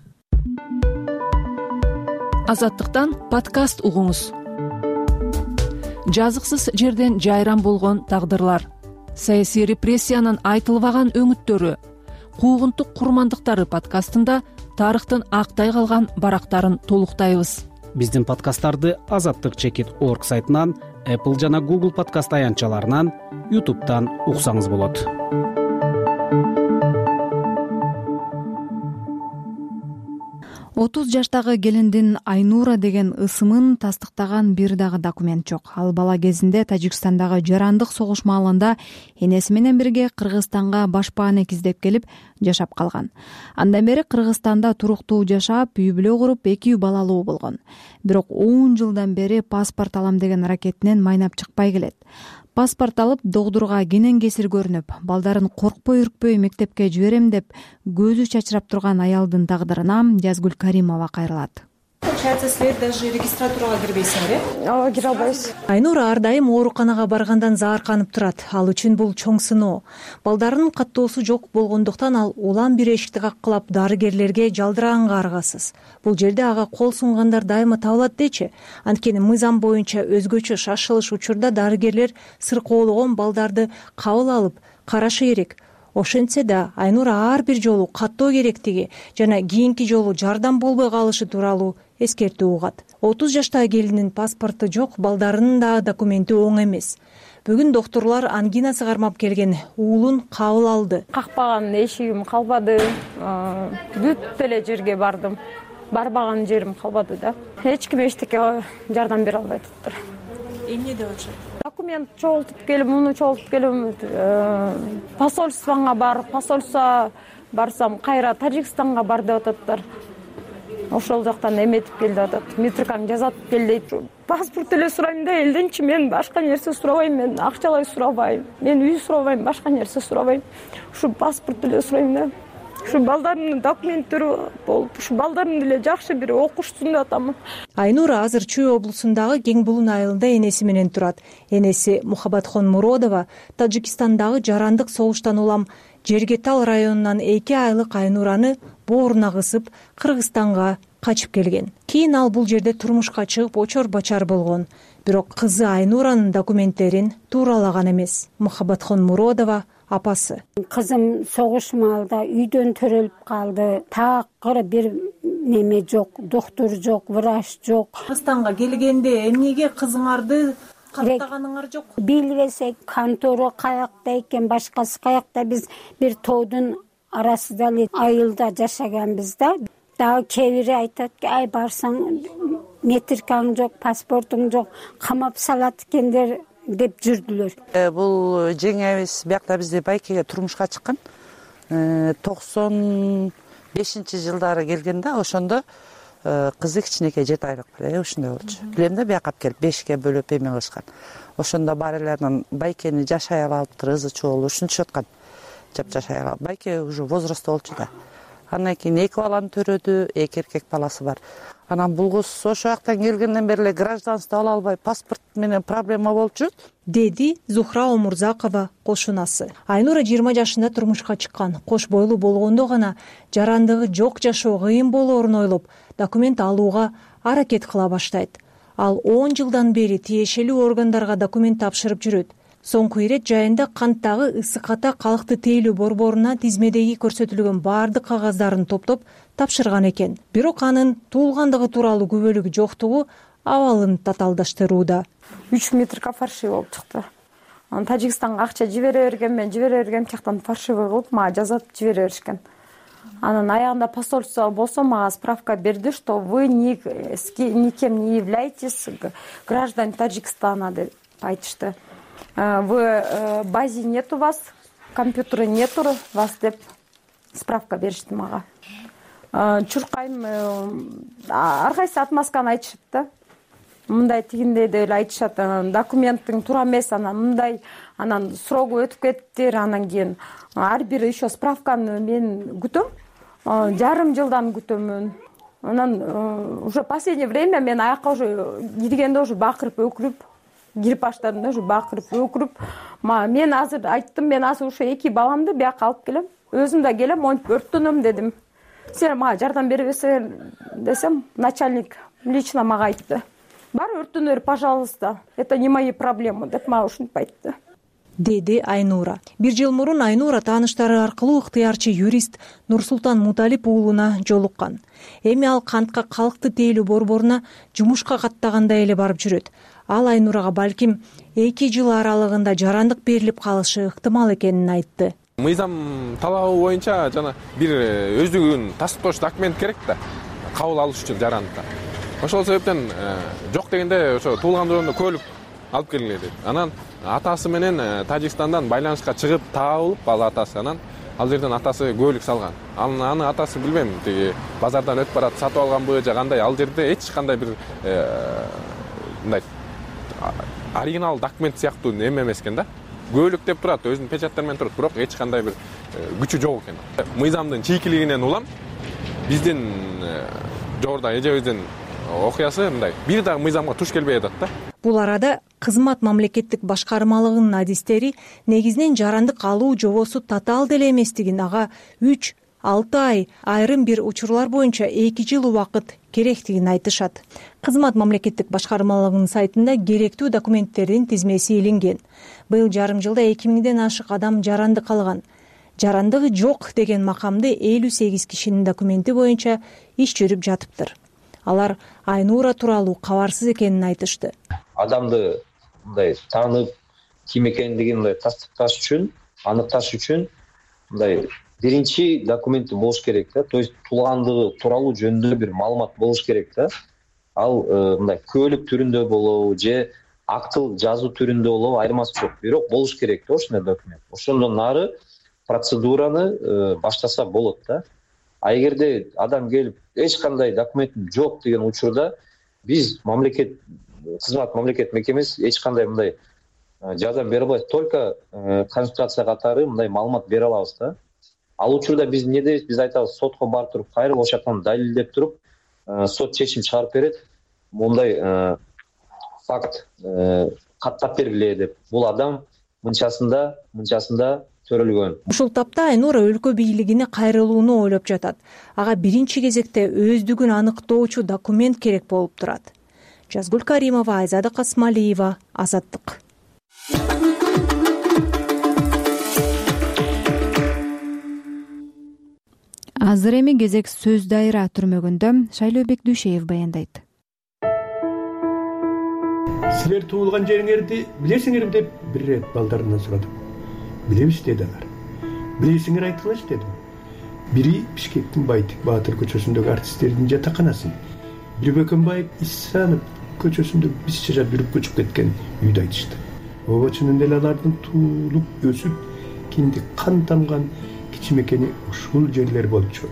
Азаттыктан подкаст угуңуз. Жазыксыз жерден жайран болгон тагдырлар, саясий репрессиянын айтылбаган өңүттөрү, куугунтук курмандыктары подкастында тарыхтын актай калган барактарын толуктайбыз. Биздин подкасттарды азаттык чекит орг сайтынан, Apple жана Google подкаст аянтчаларынан, YouTube'дан уксаңыз болот. отуз жаштагы келиндин Айнура деген ысымын тастыктаган бир дагы документ жок. Ал бала кезинде Тажикстандагы жарандык согуш маалында энеси менен бирге Кыргызстанга башпаанек издеп келип жашап калган. Андан бери Кыргызстанда туруктуу жашап, үй бүлө куруп, эки үй балалуу болгон. Бирок он жылдан бери паспорт алам деген аракетинен майнап чыкпай келет. Паспорт алып, догдурга кенен кесир көрүнүп, балдарын коркпой үркпөй мектепке жиберем деп көзү чачырап турган аялдын тагдырына Жазгүл Каримова кайрылат. Получается, силер даже регистратурага кирбейсиңер, э? Ооба, кире албайбыз. Айнура ар дайым ооруканага баргандан заарканып турат. Ал үчүн бул чоң сыноо. Балдарынын каттоосу жок болгондуктан ал улам бир эшикти каккылап дарыгерлерге жалдыраганга аргасыз. Бул жерде ага кол сунгандар дайыма табылат дечи. Анткени мыйзам боюнча өзгөчө шашылыш учурда дарыгерлер сыркоологон балдарды кабыл алып карашы керек. Ошентсе да Айнура ар бир жолу каттоо керектиги жана кийинки жолу жардам болбой калышы тууралуу эскертүү угат. отуз жаштагы келиндин паспорту жок, балдарынын да документи оң эмес. Бүгүн доктурлар ангинасы кармап келген уулун кабыл алды. Какпаган эшигим калбады. Бүт эле жерге бардым. Барбаган жерим калбады да. Эч ким эчтеке жардам бере албай атыптыр. Эмне деп атышат? Документ чогултуп келип, муну чогултуп келип, посольствоңа бар, посольство барсам, кайра Тажикстанга бар деп ататтар. Ошол жактан эметип кел деп атат. Метрикаң жазатып кел дейт. Паспорт эле сурайм да, элденчи мен башка нерсе сурабайм, мен акчалай сурабайм, мен үй сурабайм, башка нерсе сурабайм. Ушу паспорт эле сурайм да. Ушу балдарымдын документтери болуп, ушу балдарым деле жакшы бир окушсун деп атам. Айнура азыр Чүй облусундагы Кең Булун айылында энеси менен турат. Энеси Мухаббатхон Муродова Тажикстандагы жарандык согуштан улам Жергетал районунан эки айлык Айнураны бооруна кысып Кыргызстанга качып келген. Кийин ал бул жерде турмушка чыгып очор бачар болгон. Бирок кызы Айнуранын документтерин тууралаган эмес. Мухаббатхон Муродова апасы. Кызым согуш маалда үйдөн төрөлүп калды. Такыр бир неме жок, доктор жок, врач жок. Кыргызстанга келгенде эмнеге кызыңарды каттаганыңар жок? Билбесек, контору каякта экен, башкасы каякта. Биз бир тоодун арасында эле айылда жашаганбыз да. Дагы кээ бири айтат, ай барсаң метрикаң жок, паспортуң жок, камап салат экендер деп жүрдүлөр. Бул жеңебиз биякта бизде байкеге турмушка чыккан. токсон бешинчи жылдары келген да, ошондо кызы кичинекей жети айлык эле ушундай болчу. Билем да бияка алып келип бешикке бөлүп эме кылышкан. Ошондо бар эле байкени жашай алыптыр, ызы чоолу ушинтишип аткан. Жапжашай алып. Байке уже возрастта болчу да. Андан кийин эки баланы төрөдү, эки эркек баласы бар. Анан бул кыз ошол жактан келгенден бери эле гражданство ала албай, паспорт менен проблема болчу, деди Зухра Омурзакова кошунасы. Айнура жыйырма жашында турмушка чыккан. Кош бойлуу болгондо гана жарандыгы жок жашоо кыйын болоорун ойлоп, документ алууга аракет кыла баштайт. Ал он жылдан бери тиешелүү органдарга документ тапшырып жүрөт. Соңку ирет жайында канттагы ысык ата калкты тейлөө борборуна тизмедеги көрсөтүлгөн баардык кагаздарын топтоп тапшырган экен. Бирок анын туулгандыгы тууралуу күбөлүгү жоктугу абалын татаалдаштырууда. үч метрика фальшивый болуп чыкты. Аны Тажикстанга акча жибере берген, мен жибере берген, тияктан фальшивый кылып мага жазатып жибере беришкен. Анан аягында посольство болсо мага справка берди, что вы никем не являетесь граждан Таджикстана деп айтышты. В базе нет у вас, компьютера нет у вас деп справка беришти мага. Чуркайм, ар кайсы отмазканы айтышат да. Мындай тигиндей деп айтышат, документтин туура эмес, анан мындай, анан срогу өтүп кеттир, анан кийин ар бир еще справканы мен күтөм, жарым жылдан күтөмүн. Анан уже последнее время мен аякка уже киргенде уже бакырып өкүрүп, кирип баштадым уже бакырып өкүрүп, мен азыр айттым, мен азыр ушу эки баламды бияка алып келем, өзүм да келем, монтип өрттөнөм дедим. Сен мага жардам бербесең десем, начальник лично мага айтты. Бар өрттөнөр, пожалуйста, это не мои проблемы деп мага ушинтип айтты. Деди Айнура. Бир жыл мурун Айнура тааныштары аркылуу ыктыярчы юрист Нурсултан Муталип уулуна жолуккан. Эми ал кантка калкты тейлөө борборуна жумушка каттагандай эле барып жүрөт. Ал Айнурага балким эки жыл аралыгында жарандык берилип калышы ыктымал экенин айтты. Мыйзам талабы боюнча жана бир өздүгүн тастыктоочу документ керек да, кабыл алыш үчүн жарандыкка. Ошол себептен жок дегенде ошо туулгандыгында көлүк алып келгиле деп. Анан атасы менен Тажикстандан байланышка чыгып табылып ал атасы, анан ал жерден атасы көлүк салган. Анын аны атасы билбейм, тиги базардан өтүп барат сатып алганбы же кандай, ал жерде эч кандай бир мындай оригинал документ сыяктуу эме эмес экен да. Көлүк деп турат, өзүнүн печаттары менен турат, бирок эч кандай бир күчү жок экен. Мыйзамдын чийкилигинен улам биздин жогоруда эжебиздин окуясы мындай бир дагы мыйзамга туш келбей атат да. Бул арада кызмат мамлекеттик башкармалыгынын адистери негизинен жарандык алуу жобосу татаал деле эместигин, ага үч алты ай, айрым бир учурлар боюнча эки жыл убакыт керектигин айтышат. Кызмат мамлекеттик башкармалыгынын сайтында керектүү документтердин тизмеси илинген. Быйыл жарым жылда эки миңден ашык адам жарандык алган. Жарандыгы жок деген макамды элүү сегиз кишинин документи боюнча иш жүрүп жатыптыр. Алар Айнура тууралуу кабарсыз экенин айтышты. Адамды мындай таанып, ким экендигин мындай тастыкташ үчүн, аныкташ үчүн мындай биринчи документи болуш керек да. То есть туулгандыгы тууралуу жөнүндө бир маалымат болуш керек да. Ал мындай көлүк түрүндө болобу же актыл жазуу түрүндө болобу айырмасы жок. Бирок болуш керек да ошондой документ. Ошондон нары процедураны баштаса болот да. А эгерде адам келип эч кандай документим жок деген учурда биз мамлекет кызмат мамлекет мекемеси эч кандай мындай жардам бере албайбыз. Только консультация катары мындай маалымат бере алабыз да. Ал учурда биз эмне дейбиз? Биз айтабыз сотко барып туруп, кайрылып ошол жактан далилдеп туруп, сот чечим чыгарып берет. Мындай факт каттап бергиле деп. Бул адам мынчасында, мынчасында төрөлгөн. Ушул тапта Айнура өлкө бийлигине кайрылууну ойлоп жатат. Ага биринчи кезекте өздүгүн аныктоочу документ керек болуп турат. Жазгүл Каримова, Айзада Касмалиева, Азаттык. Азыр эми кезек Сөз дайра түрмөгүндө. Шайлообек Дүйшеев баяндайт. Силер туулган жериңерди билесиңерби деп бир ирет балдарынан сурадым. Билебиз деди алар. Билесиңер айткылачы дедим. Бири Бишкектин Байтик Баатыр көчөсүндөгү артисттердин жатаканасы. Бири Бөкөнбаев Исанов көчөсүндө биз жашап жүрүп көчүп кеткен үйдү айтышты. Ооба чынында эле алардын туулуп өсүп, кинди кан тамган кичимекени ушул жерлер болчу.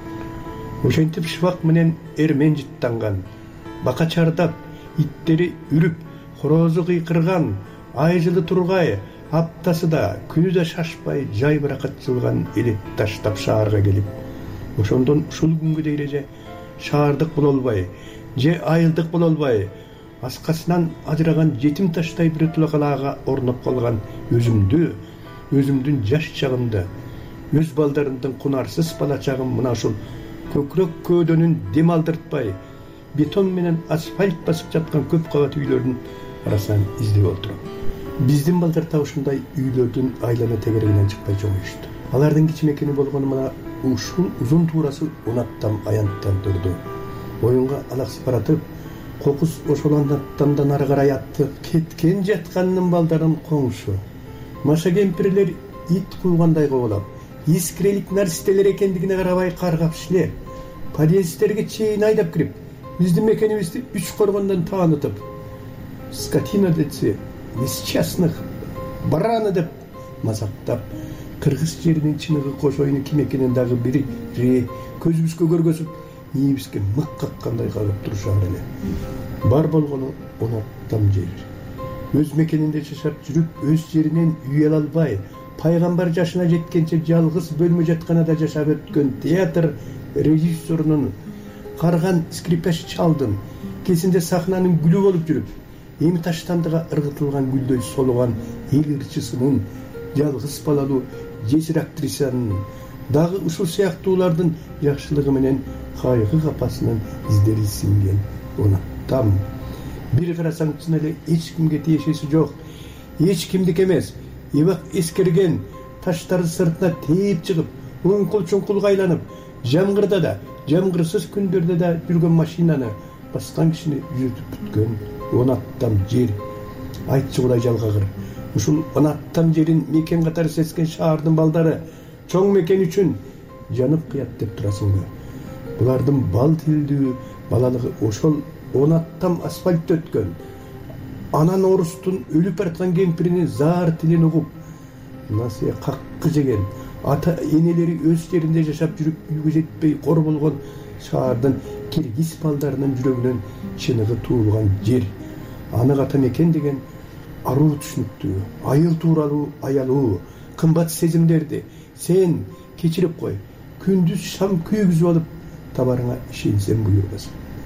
Ошентип шыбак менен эрмен жыттанган, бака чардап, иттери үрүп, хорозу кыйкырган, ай жылы тургай, аптасы да, күнү да шашпай, жайбыракат жылган элек таштап шаарга келип, ошондон ушул күнгө дейреже шаардык боло албай, же айылдык боло албай, аскасынан ажыраган жетим таштай бир тулакалаага орноп калган өзүмдү, өзүмдүн жаш чагымда, өз балдарымдын кунарсыз бала чагым мына ушул көкүрөк көөдөнүн дем алдыртпай, бетон менен асфальт басып жаткан көп кабат үйлөрдүн арасынан издеп отурам. Биздин балдар да ушундай үйлөрдүн айлана тегерегинен чыкпай чоңуйушту. Алардын кичимекени болгону мына ушул узун туурасы он аттам аянттан турду. Оюнга алаксып баратып, кокус ошол аттамдан ары карай атты. Кеткен жатканын балдарын коңшу. Маша кемпирлер ит куугандай коболоп, искрелик нарстелер экендигине карабай каргап шилеп, подъезддерге чейин айдап кирип, биздин мекенибизди үч коргондон таанытып, скотина десе, несчастных, бараны деп мазактап, кыргыз жеринин чыныгы кошоюну ким экенин дагы бири көзүбүзгө көргөзүп, ийибизге мык каккандай кагып турушар эле. Бар болгону он аттам жер. Өз мекенинде жашап жүрүп, өз жеринен үй ала албай, пайгамбар жашына жеткенче жалгыз бөлмө жатканада жашап өткөн театр режиссерунун, карган скрипач чалдын, кезинде сахнанын гүлү болуп жүрүп, эми таштандыга ыргытылган гүлдөй солуган эл ырчысынын, жалгыз балалуу жесир актрисанын, дагы ушул сыяктуулардын жакшылыгы менен кайгы капасынын издери сиңген онаттам. Бир карасаң чын эле эч кимге тиешеси жок, эч кимдик эмес. Эбак эскерген таштарды сыртына тээп чыгып, уңкул-чуңкул айланып, жамгырда да, жамгырсыз күндөрдө да жүргөн машинаны баскан кишини жүзүтүп бүткөн он аттам жер. Айтчы Кудай жалгагыр. Ушул он аттам жерин мекен катары сезген шаардын балдары чоң мекен үчүн жанып кыят деп турасыңбы? Булардын бал тилдүү балалыгы ошол он аттам асфальтта өткөн. Анан орустун өлүп бараткан кемпиринин заар тилин угуп, насыя каккы жеген, ата энелери өз жеринде жашап жүрүп үйгө жетпей кор болгон шаардын киргиз балдарынын жүрөгүнөн чыныгы туулган жер. Аны ата мекен деген аруу түшүнүктүү, айыл тууралуу аялуу, кымбат сезимдерди сен кечирип кой. Күндүз шам күйгүзүп алып, табарыңа ишенсең буйрбасың.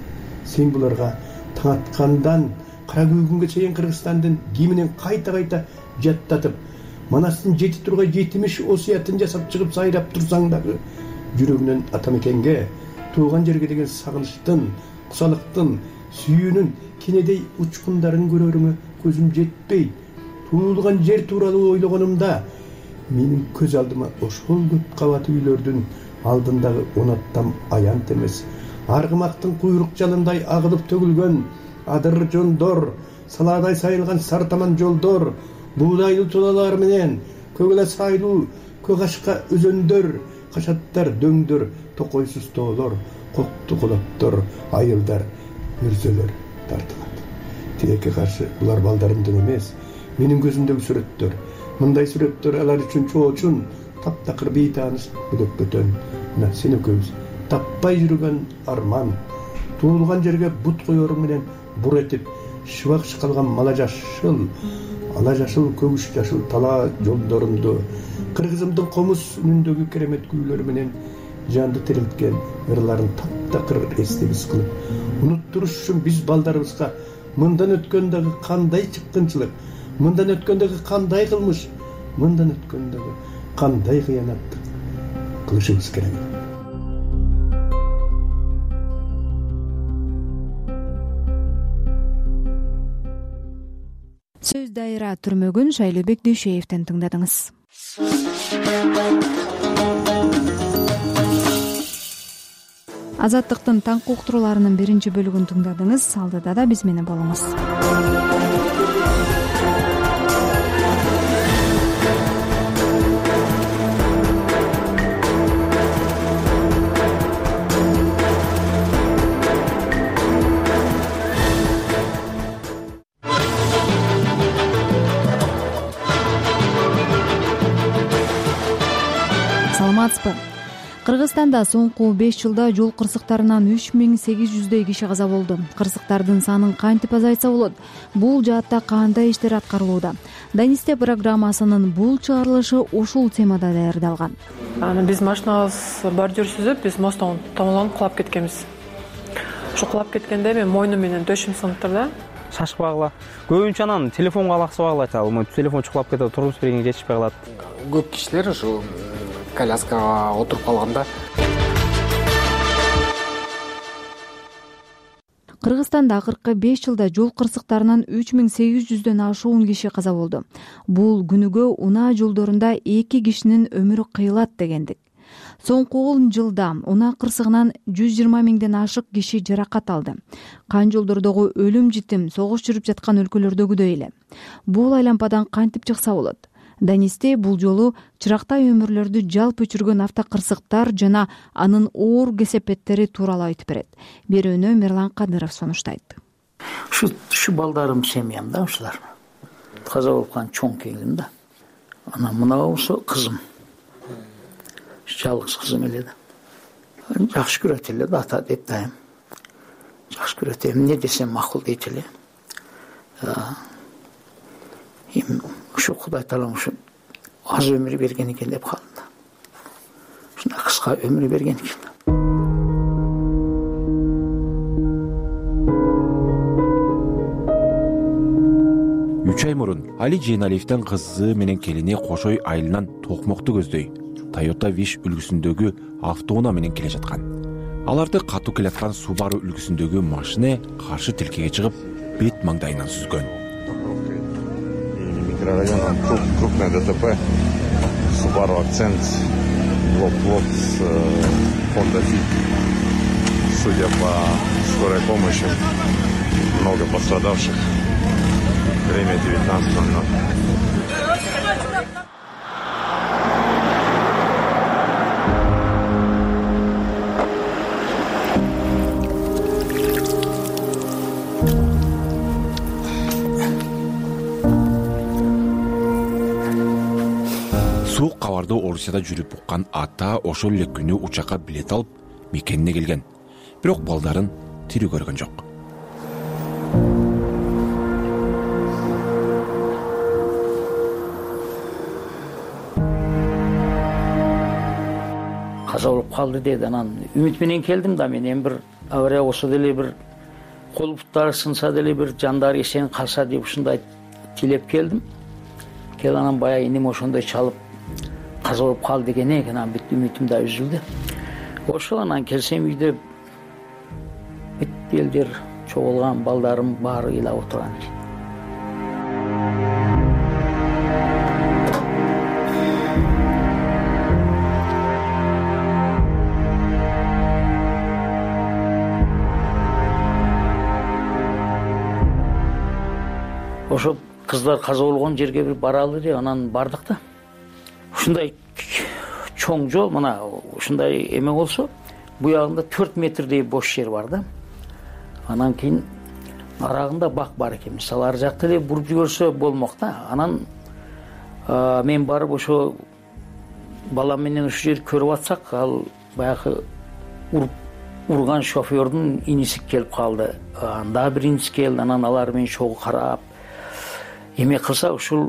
сен буларга таң аткандан кара күйгөнгө чейин Кыргызстандын кийиминен кайта кайта жаттатып, манастын жети тургай жетимиш осуятын жасап чыгып сайрап турсаң дагы жүрөгүнөн ата мекенге, тууган жерге деген сагынычтын, кусалыктын, сүйүүнүн кенедей учкундарын көрөрүмө көзүм жетпейт. Туулган жер тууралуу ойлогонумда менин көз алдыма ошол көп кабат үйлөрдүн алдындагы он аттам аянт эмес, аргымактын куйрук жалындай агылып төгүлгөн адыр жондор, салаадай сайылган сартаман жолдор, буудайлуу тулалар менен көгөлө сайлуу көк ашка өзөндөр, кашаттар, дөңдөр, токойсуз тоолор, кокту колоттор, айылдар, мүрзөлөр тартылат. Тилекке каршы булар балдарымдын эмес, менин көзүмдөгү сүрөттөр. Мындай сүрөттөр алар үчүн чоочун, таптакыр бейтааныш бөлөккөтөн. Мына сен экөөбүз таппай жүргөн арман, туулган жерге бут коёру менен бур этип, шыбакшы калган мала жашыл, ала жашыл, көмүш жашыл талаа жолдорунду, кыргызымдын комуз үнүндөгү керемет күүлөрү менен жанды тирилткен ырларын таптакыр эстебиз кылып, унуттуруш үчүн биз балдарыбызга мындан өткөндөгү кандай чыккынчылык, мындан өткөндөгү кандай кылмыш, мындан өткөндөгү кандай кыянаттык кылышыбыз керек. Сөз дайра түрмөгүн Шайлообек Дүйшеевден тыңдадыңыз. Азаттыктын таңкы уктурууларынын биринчи бөлүгүн тыңдадыңыз. Алдыда да биз менен болуңуз. Кыргызстанда соңку беш жылда жол кырсыктарынан үч миң сегиз жүздөй киши каза болду. Кырсыктардын санын кантип азайтса болот? Бул жаатта кандай иштер аткарылууда? Данисте программасынын бул чыгарылышы ушул темада даярдалган. Аны биз машинабыз бордюр сүзүп, биз мосттон томолонуп кулап кеткенбиз. Ушу кулап кеткенде мен мойнум менен дөшүм сынып турду. Шашпагыла. Көбүнчө анан телефонго алаксыбагыла айталы. Телефон чукулап кетип, турмуш беренге жетишпей калат. Көп кишилер ушу коляскага отуруп калганда. Кыргызстанда акыркы беш жылда жол кырсыктарынан үч миң сегиз жүздөн ашуун киши каза болду. Бул күнүгө унаа жолдорунда эки кишинин өмүрү кыйылат дегендик. Соңку он жылда унаа кырсыгынан жүз жыйырма миңден ашык киши жаракат алды. Кан жолдордогу өлүм житим согуш жүрүп жаткан өлкөлөрдөгүдөй эле. Бул айлампадан кантип чыкса болот? Данисте бул жолу чырактай өмүрлөрдү жалп өчүргөн автокырсыктар жана анын оор кесепеттери тууралуу айтып берет. Берүүнү Мерлан Кадыров сунуштайт. Ушу ушу балдарым, семьям да ушулар. Каза болуп калган чоң келин да. Анан мына болсо кызым. Жалгыз кызым эле да. Жакшы көрөт эле да, ата деп дайым. Жакшы көрөт, эмне десем макул дейт эле. Эми ушу Кудай таалам ушу аз өмүр берген экен деп калды. Ушундай кыска өмүр берген экен. үч ай мурун Али Жейналиевдин кызы менен келини Кошой айылынан токмокту көздөй Toyota Wish үлгүсүндөгү автоунаа менен келе жаткан. Аларды катуу келаткан Subaru үлгүсүндөгү машина каршы тилкеге чыгып, бет маңдайынан сүзгөн. Микрорайон крупное ДТП, Subaru акцент, лоб-лоб с Honda Fit. Судя по скорой помощи, много пострадавших. Время девятнадцать ноль ноль. Суук кабарды Орусияда жүрүп уккан ата ошол эле күнү учакка билет алып мекенине келген. Бирок балдарын тирүү көргөн жок. Каза болуп калды деди. Анан үмүт менен келдим да, мен эми бир авария болсо деле бир кол буттары сынса деле бир жандары эсен калса деп ушундай тилеп келдим. Кел анан баягы инем ошондой чалып каза болуп калды деген экен, анан бүт үмүтүм да үзүлдү. Ошол анан келсем үйдө бүт элдер чогулган, балдарым баары ыйлап отурган. Ошо кыздар каза болгон жерге бир баралы деп анан бардык да. Ушундай чоң жол, мына ушундай эме болсо, буягында төрт метрдей бош жер бар да. Анан кийин арагында бак бар экен. Мисалы ар жакта эле буруп жүрсө болмок да. Анан мен барып ошо балам менен ушул жерди көрүп атсак, ал баягы уруп урган шофёрдун иниси келип калды. Анда бир иниси келди, анан алар менен чогуу карап эме кылса ушул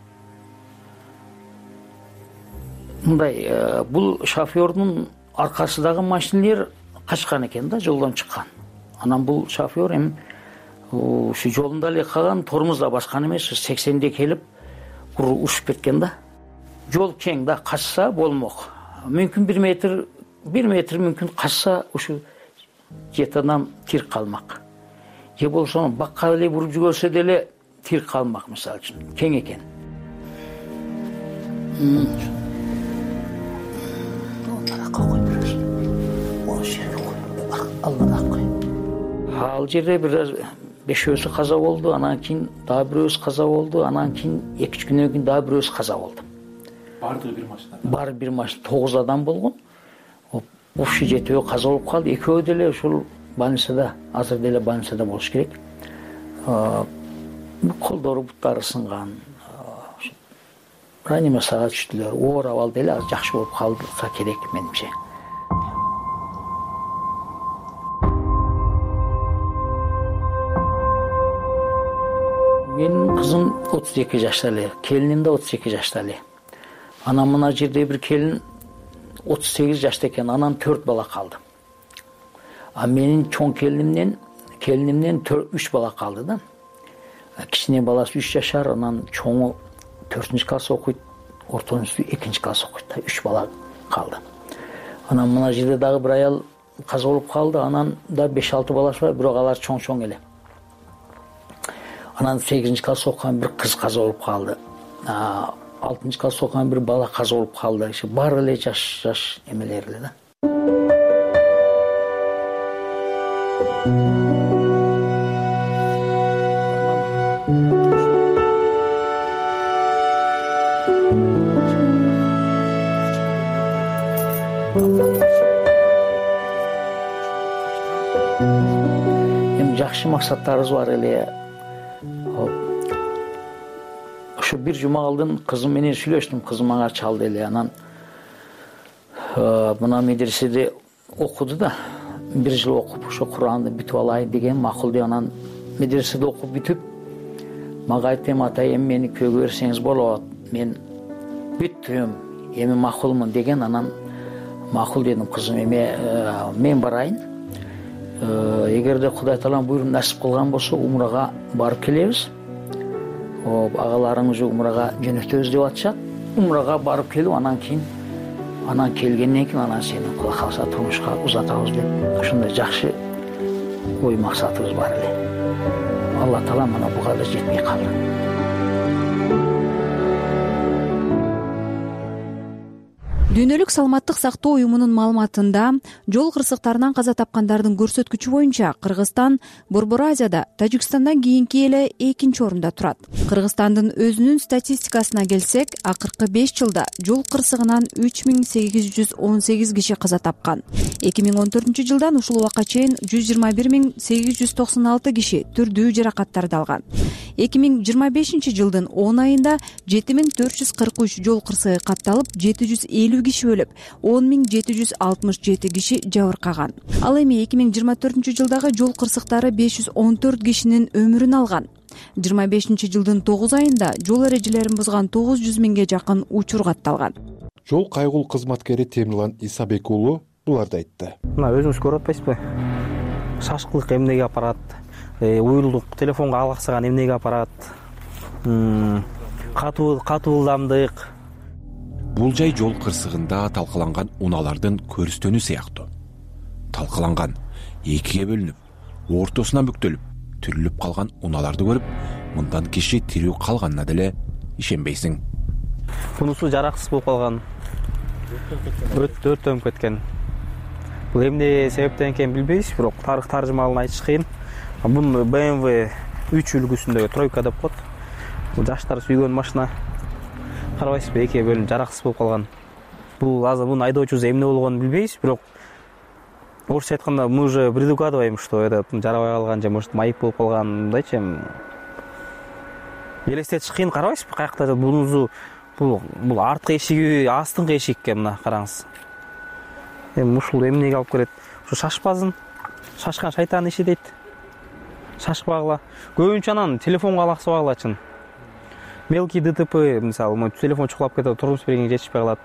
мындай бул шофёрдун аркасындагы машиналар качкан экен да, жолдон чыккан. Анан бул шофёр эми ушу жолунда эле калган, тормоз да баскан эмес, сексенде келип ушуп кеткен да. Жол кең да, качса болмок. Мүмкүн бир метр, бир метр мүмкүн качса ушу жетадан тирк калмак. Же болсо бакка эле буруп жүргөсө деле тирк калмак, мисалы үчүн. Кең экен. Ал жерде бир бешөөсү каза болду, анан кийин дагы бирөөсү каза болду, анан кийин эки үч күнөн кийин дагы бирөөсү каза болду. Бардыгы бир машина. Бар бир машина, тогуз адам болгон. Ушул жетөө каза болуп калды. Экөө деле ушул больницада, азыр деле больницада болуш керек. Колдору буттары сынган. Реанимацияга түштүлөр. Оор абалда эле азыр жакшы болуп калса керек менимче. Менин кызым отуз эки жашта эле, келиним да отуз эки жашта эле. Анан мына жерде бир келин отуз сегиз жашта экен, анан төрт бала калды. А менин чоң келинимден, келинимден үч бала калды да. Кичине баласы үч жашар, анан чоңу төртүнчү класс окуйт, ортончусу экинчи класс окуйт да, үч бала калды. Анан мына жерде дагы бир аял каза болуп калды, анан да беш алты баласы бар, бирок алар чоң-чоң эле. Анан сегизинчи класс окуган бир кыз каза болуп калды. алтынчы класс окуган бир бала каза болуп калды. Баары эле жаш-жаш эмелер эле да. Эми жакшы максаттарыбыз бар эле. Ошо бир жума алдын кызым менен сүйлөштүм, кызым мага чалды эле. Анан мына медреседе окуду да, бир жыл окуп, ошо Куранды бүтүп алайын деген макул деп, анан медреседе окуп бүтүп, мага айтты, атай, эми мени күйөөгө берсеңиз болот, мен бүттүм, эми макулмун деген. Анан макул дедим, кызым, эми мен барайын. Эгерде Кудай Таалам буйруп насип кылган болсо, умрага барып келебиз. Агаларың уже умрага жөнөтөбүз деп атышат. Умрага барып келип, анан кийин анан келгенден кийин анан сени Кудай кааласа турмушка узатабыз деп, ошондой жакшы ой максатыбыз бар эле. Алла Таала мына буга да жетпей калды. Дүйнөлүк саламаттык сактоо уюмунун маалыматында жол кырсыктарынан каза тапкандардын көрсөткүчү боюнча Кыргызстан Борбор Азияда Тажикстандан кийинки эле экинчи орунда турат. Кыргызстандын өзүнүн статистикасына келсек, акыркы беш жылда жол кырсыгынан үч миң сегиз жүз он сегиз киши каза тапкан. эки миң он төртүнчү жылдан ушул убакка чейин жүз жыйырма бир миң сегиз жүз токсон алты киши түрдүү жаракаттарды алган. эки миң жыйырма бешинчи жылдын он айында жети миң төрт жүз кырк үч жол кырсыгы катталып, жети жүз элүү киши өлүп, он миң жети жүз алтымыш жети киши жабыркаган. Ал эми эки миң жыйырма төртүнчү жылдагы жол кырсыктары беш жүз он төрт кишинин өмүрүн алган. жыйырма бешинчи жылдын тогуз айында жол эрежелерин бузган тогуз жүз миңге жакын учур катталган. Жол кайгул кызматкери Темирлан Исабек уулу буларды айтты. Мына өзүңүз көрүп атпайсызбы? Шашкылык эмнеге апарат? уюлдук телефонго алаксаган эмнеге апарат, катуу катуу ылдамдык. Бул жай жол кырсыгында талкаланган унаалардын көрүстөнү сыяктуу. Талкаланган, экиге бөлүнүп, ортосунан бүктөлүп, түрүлүп калган унааларды көрүп, мындан киши тирүү калганына деле ишенбейсиң. Бунусу жараксыз болуп калган. Өрттөнүп кеткен. Бул эмне себептен экенин билбейбиз, бирок тарых таржымалын айтыш кыйын. Бун бэ эм вэ үч үлгүсүндөгү тройка деп коет. Бул жаштар сүйгөн машина. Карабайсызбы, экиге бөлүнүп жараксыз болуп калган. Бул азыр бунун айдоочусу эмне болгонун билбейбиз, бирок орусча айтканда мы уже предугадываем, что этот жарабай калган же может майып болуп калган, мындайчы элестетиш кыйын. Карабайсызбы, каякта бунусу бул бул арткы эшиги, астыңкы эшик экен, мына караңыз. Эми ушул эмнеге алып келет? Ушу шашпасын, шашкан шайтан иши дейт. Шашпагыла. Көбүнчө анан телефонго алаксыбагылачын. Мелкий ДТП, мисалы, телефон чукулап кетип, турмуш беренге жетишпей калат.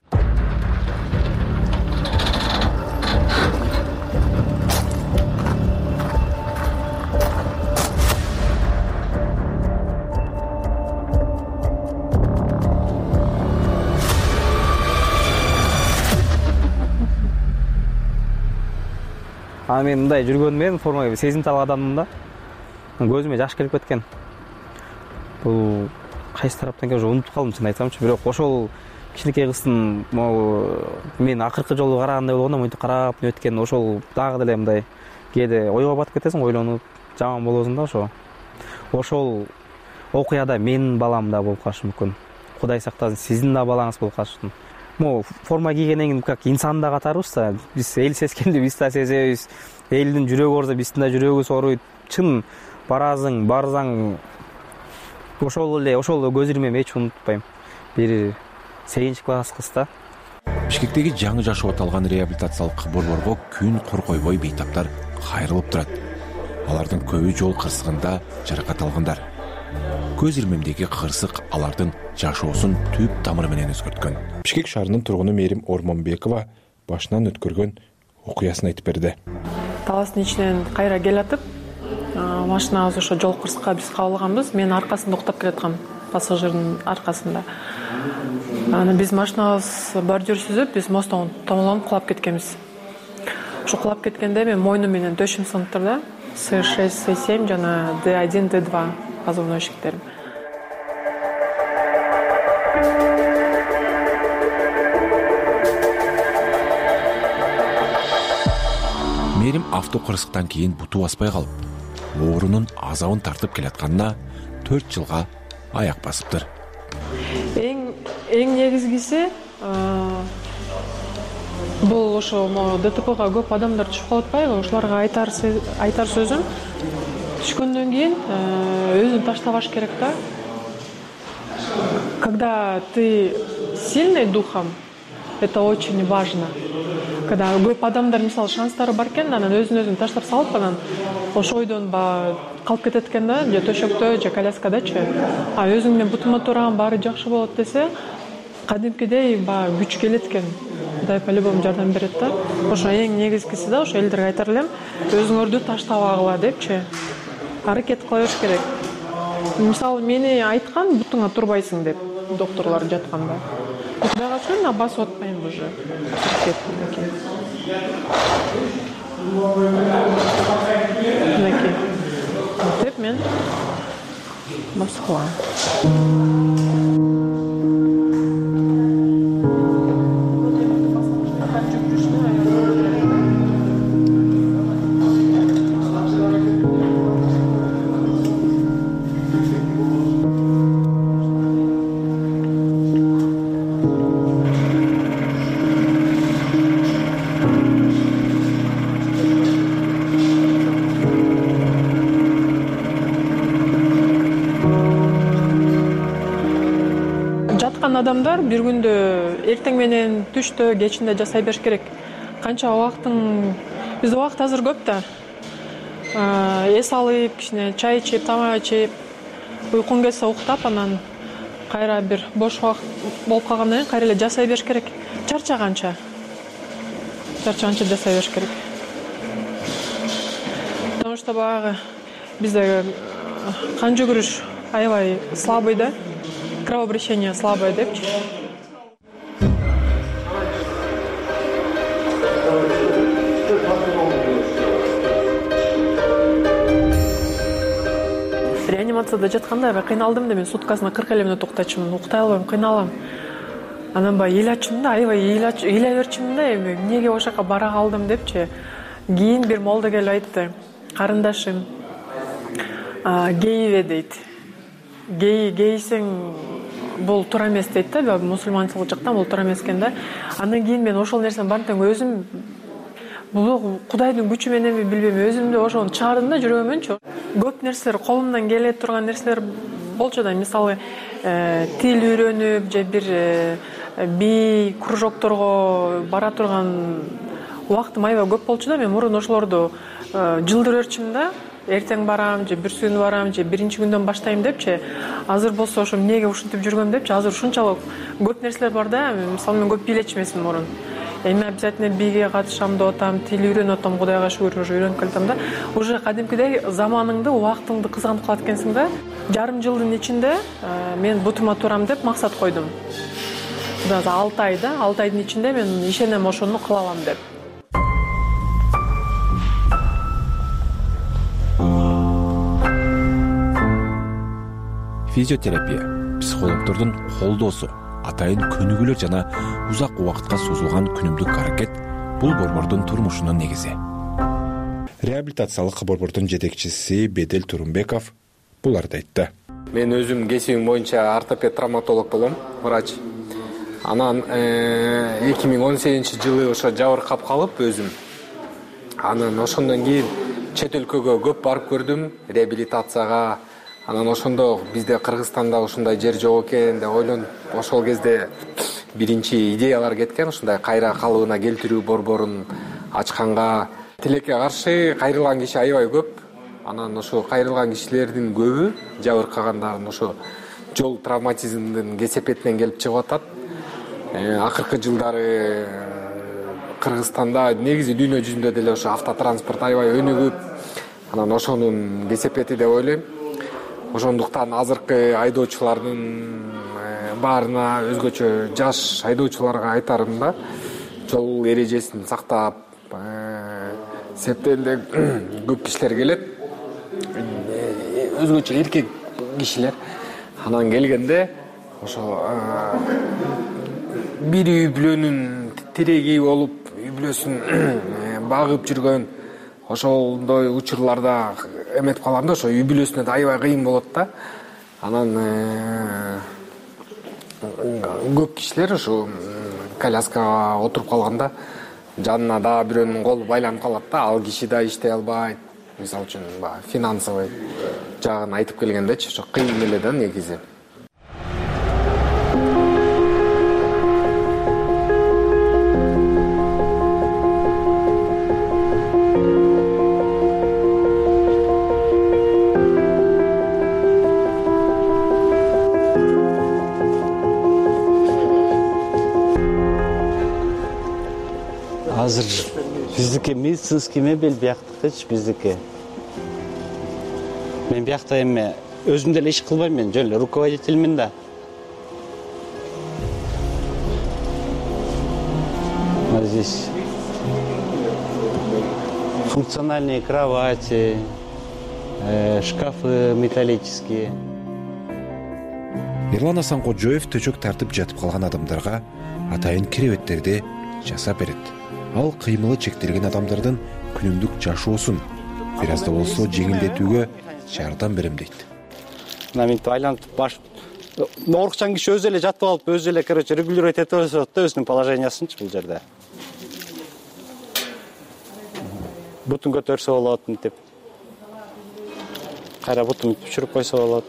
А мен мындай жүргөнүмөн форма сезимтал адаммын да. Көзүмө жаш келип кеткен. Бул кайсы тараптан уже унутуп калдым, чын айтсамчы. Бирок ошол кичинекей кыздын мен акыркы жолу карагандай болгондо монтип карап өткөн, ошол дагы деле мындай кээде ойго батып кетесиң, ойлонуп, жаман болосуң да ошо. Ошол окуяда менин балам да болуп калышы мүмкүн. Кудай сактасын, сиздин да балаңыз болуп калышы мүмкүн. Мо форма кийгенден кийин как инсан да катарбыз да, биз эл сескенди биз да сезебиз. Элдин жүрөгү ооруза биздин да жүрөгүбүз ооруйт. Чын баразың, барзаң ошол эле, ошол көз ирмем эч унутпайм. Бир сегизинчи класс кыз да. Бишкектеги жаңы жашоо аталган реабилитациялык борборго күн кор койбой бейтаптар кайрылып турат. Алардын көбү жол кырсыгында жаракат алгандар. Көз ирмемдеги кырсык алардын жашоосун түп тамыры менен өзгөрткөн. Бишкек шаарынын тургуну Мээрим Ормонбекова башынан өткөргөн окуясын айтып берди. Таластын ичинен кайра келатып, машинабыз ошо жол кырсыкка биз кабылганбыз. Мен аркасында уктап келаткам, пассажирдин аркасында. Аны биз машинабыз бордюр сүзүп, биз мосттон томолонуп кулап кеткенбиз. Ошо кулап кеткенде мен мойнум менен дөшүм сынып да. С шесть, С семь жана Д один, Д два позывной эшиктерим. Мээрим авто кырсыктан кийин буту баспай калып, оорунун азабын тартып келатканына төрт жылга аяк басыптыр. Эң эң негизгиси бул ошо ДТПга көп адамдар түшүп калып атпайбы? Ошолорго айтар айтар сөзүм, түшкөндөн кийин өзүн таштабаш керек да. Когда ты сильный духом, это очень важно. Когда көп адамдар мисалы шанстары бар экен, анан өзүн өзүн таштап салып, анан ошо ойдон ба калып кетет экен да, же төшөктө, же коляскадачы. А өзүң менен бутума турган баары жакшы болот десе, кадимкидей ба күч келет экен. Кудай по-любому жардам берет да. Ошо эң негизгиси да, ошо элдерге айтар элем, өзүңөрдү таштабагыла депчи. Аракет кыла бериш керек. Мисалы мени айткан, бутуңа турбайсың деп, докторлор жатканда. Кудайга шүкүр, мен басып атпайм уже. Мынакей. Деп мен басып калам. Адамдар бир күндө эртең менен, түштө, кечинде жасай бериш керек. Канча убактың бизде убакыт азыр көп да. Эс алып, кичине чай ичип, тамак ичип, уйкуң келсе уктап, анан кайра бир бош убакыт болуп калгандан кийин кайра эле жасай бериш керек. Чарчаганча. Чарчаганча жасай бериш керек. Потому что багы бизде кан жүгүрүш аябай слабый да, кровообращение слабое депчи. Реанимацияда жатканда аябай кыйналдым да, мен суткасына кырк эле мүнөт уктачумун, уктай албайм, кыйналам. Анан баягы эл ачымын да, аябай ыйлай берчимин да, эми эмнеге ошол жака бара калдым депчи. Кийин бир молдо келип айтты, карындашым гейве дейт. Гей гейсең бул туура эмес дейт да, мусулманчылык жактан бул туура эмес экен да. Андан кийин мен ошол нерсени бантең өзүм бул Кудайдын күчү мененби билбейм, өзүмдү ошону чыгардым да жүрөгүмөнчү. Көп нерселер колумдан келе турган нерселер болчу да, мисалы тил үйрөнүп же бир би кружокторго бара турган убактым аябай көп болчу да. Мен мурун ошолорду жылдыр өрчүмүн да. Эртең барам же бүрсүн барам же биринчи күндөн баштайм депчи. Азыр болсо ошо эмнеге ушинтип жүргөм депчи. Азыр ушунчалык көп нерселер бар да. Мисалы мен көп бийлечү эмесмин мурун. Эми обязательно биге катышам деп атам, тил үйрөнүп атам, Кудайга шүгүр уже үйрөнүп келатам да. Уже кадимкидей заманыңды, убактыңды кызганып калат экенсиң да. Жарым жылдын ичинде мен бутума турам деп максат койдум. Кудайга алты ай да, алты айдын ичинде мен ишенем ошону кыла алам деп. Физиотерапия психологдордун колдоосу, атайын көнүгүүлөр жана узак убакытка созулган күнүмдүк аракет бул борбордун турмушунун негизи. Реабилитациялык борбордун жетекчиси Бедел Турумбеков буларды айтты. Мен өзүм кесибим боюнча ортопед травматолог болом, врач. Анан эки миң он сегизинчи жылы ошо жабыркап калып өзүм. Анан ошондон кийин чет өлкөгө көп барып көрдүм реабилитацияга. Анан ошондо бизде Кыргызстанда ушундай жер жок экен деп ойлонуп, ошол кезде биринчи идеялар кеткен, ушундай кайра калыбына келтирүү борборун ачканга. Тилекке каршы кайрылган киши аябай көп. Анан ошо кайрылган кишилердин көбү жабыркагандардын ошо жол травматизмдин кесепетинен келип чыгып атат. Акыркы жылдары Кыргызстанда негизи дүйнө жүзүндө деле ошо автотранспорт аябай өнүгүп, анан ошонун кесепети деп ойлойм. Ошондуктан азыркы айдоочулардын баарына, өзгөчө жаш айдоочуларга айтарым да, жол эрежесин сактап, септелде көп кишилер келет, өзгөчө эркек кишилер. Анан келгенде ошо бир үй бүлөнүн тиреги болуп, үй бүлөсүн багып жүргөн ошондой учурларда эметип калам да, ошо үй бүлөсүнө да аябай кыйын болот да. Анан көп кишилер ошо коляскага отуруп калганда жанына дагы бирөөнүн колу байланып калат да, ал киши да иштей албайт. Мисалы үчүн финансовый жагын айтып келгендечи, ошо кыйын эле да негизи. Азыр биздики медицинский мебель бияктыкычы биздики. Мен биякта эми өзүм деле иш кылбайм, мен жөн эле руководительмин да. Здесь функциональные кровати, шкафы металлические. Эрлан Асанкожоев төчөк тартып жатып калган адамдарга атайын керебеттерди жасап берет. Ал кыймылы чектелген адамдардын күнүмдүк жашоосун бир аз да болсо жеңилдетүүгө жардам берем дейт. Мына мынтип айланып баш оорукчан киши өзү эле жатып алып, өзү эле короче регулировать этип алат да өзүнүн положениясынчы бул жерде. Бутун көтөрсө болот мынтип. Кайра бутун түшүрүп койсо болот.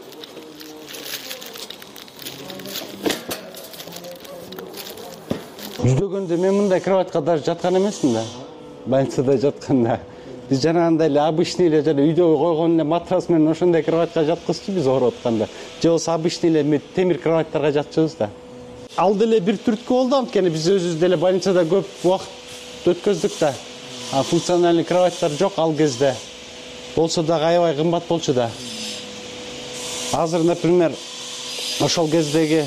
Жүздөгөндө мен мындай кроватька даже жаткан эмесмин да. Больницада жатканда. Биз жанагындай эле обычный эле жана үйдө койгон эле матрас менен ошондой кроватька жаткызчу биз ооруп атканда. Же болсо обычный эле темир кроватьтарга жатчыбыз да. Ал деле бир түрткү болду, анткени биз өзүбүз деле больницада көп убакыт өткөздүк да. А функциональный кроватьтар жок ал кезде. болсо дагы аябай кымбат болчу да. Азыр, например, ошол кездеги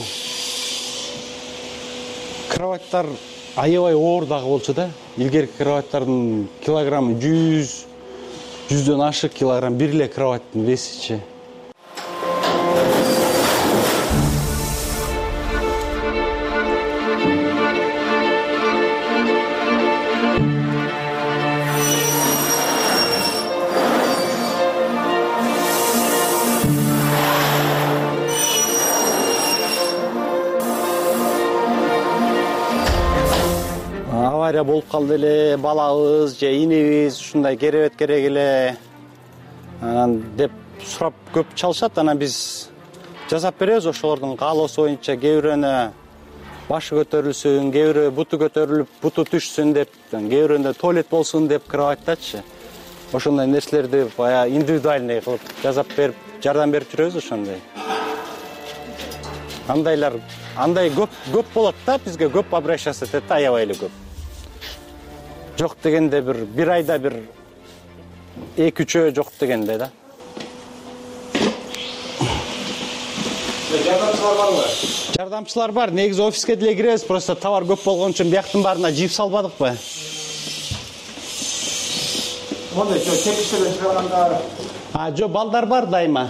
кроваттар аябай оор дагы болчу да. Илгерки кроваттардын килограммы жүз, жүздөн ашык килограмм бир эле кроваттын весичи. Авария болуп калды эле, балабыз же инебиз ушундай керебет керек эле анан деп сурап көп чалышат. Анан биз жасап беребиз ошолордун каалоосу боюнча. Кээ бирөөнө башы көтөрүлсүн, кээ бирөө буту көтөрүлүп буту түшсүн деп, кээ бирөөнө туалет болсун деп кроваттачы. Ошондой нерселерди баягы индивидуальный кылып жасап берип, жардам берип жүрөбүз ошондой. Андайлар, андай көп көп болот да, бизге көп обращаться этет, аябай эле көп. Жок дегенде бир бир айда бир эки үчөө жок дегенде да. Жардамчылар барбы? Жардамчылар бар. Негизи офиске деле киребиз, просто товар көп болгон үчүн бияктын баарына жип салбадыкпы? Мондай жо текшерүүгө чыгарганда, а жо балдар бар дайыма.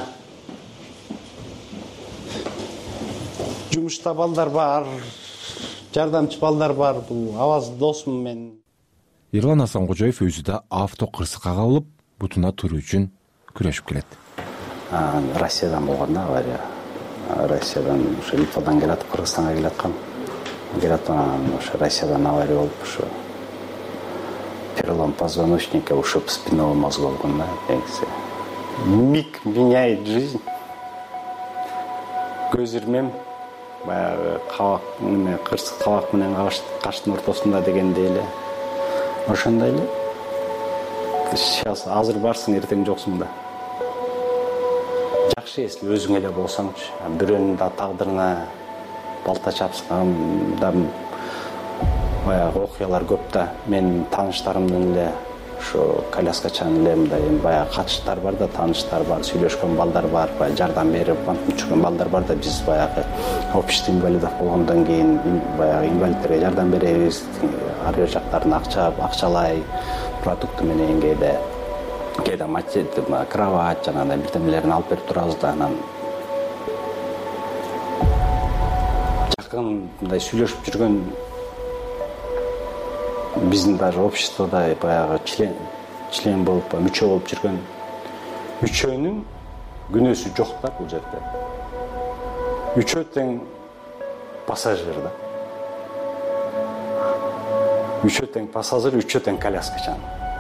Жумушта балдар бар, жардамчы балдар бар. Бул аваздуу досум мен. Ерлан Асанкожоев өзү да авто кырсыкка кабылып, бутуна туруу үчүн күрөшүп келет. Россиядан болгон да авария. Россиядан, ошо Литвадан келатып, Кыргызстанга келаткан. Келаткан ошо Россиядан авария болуп, ошо перелом позвоночника, ушиб спинного мозга болгон да, негизи. Миг меняет жизнь. Көз ирмем, баягы кабак менен кырсык кабак менен каштын ортосунда дегендей эле. Ошондой эле. Сейчас азыр барсың, эртең жоксуң да. Жакшы, если өзүң эле болсоңчу. Бирөөнүн да тагдырына балта чапсаң да баягы окуялар көп да. Мен тааныштарымдын эле ошо коляскачан эле мындай баягы катыштар бар да, тааныштар бар, сүйлөшкөн балдар бар, баягы жардам берип, жүргөн балдар бар да. Биз баягы общество инвалидов болгондон кийин баягы инвалидтерге жардам беребиз. Ар бир жактарын акча, акчалай, продукты менен кээде кээде мачет, кровать, жанагындай бирдемелерин алып берип турабыз да. Анан жакын мындай сүйлөшүп жүргөн биздин даже обществода баягы член член болуп, мүчө болуп жүргөн үчөөнүн күнөөсү жок да бул жерде. Үчөө тең пассажир да. Үчөө тең пассажир, үчөө тең коляскачан.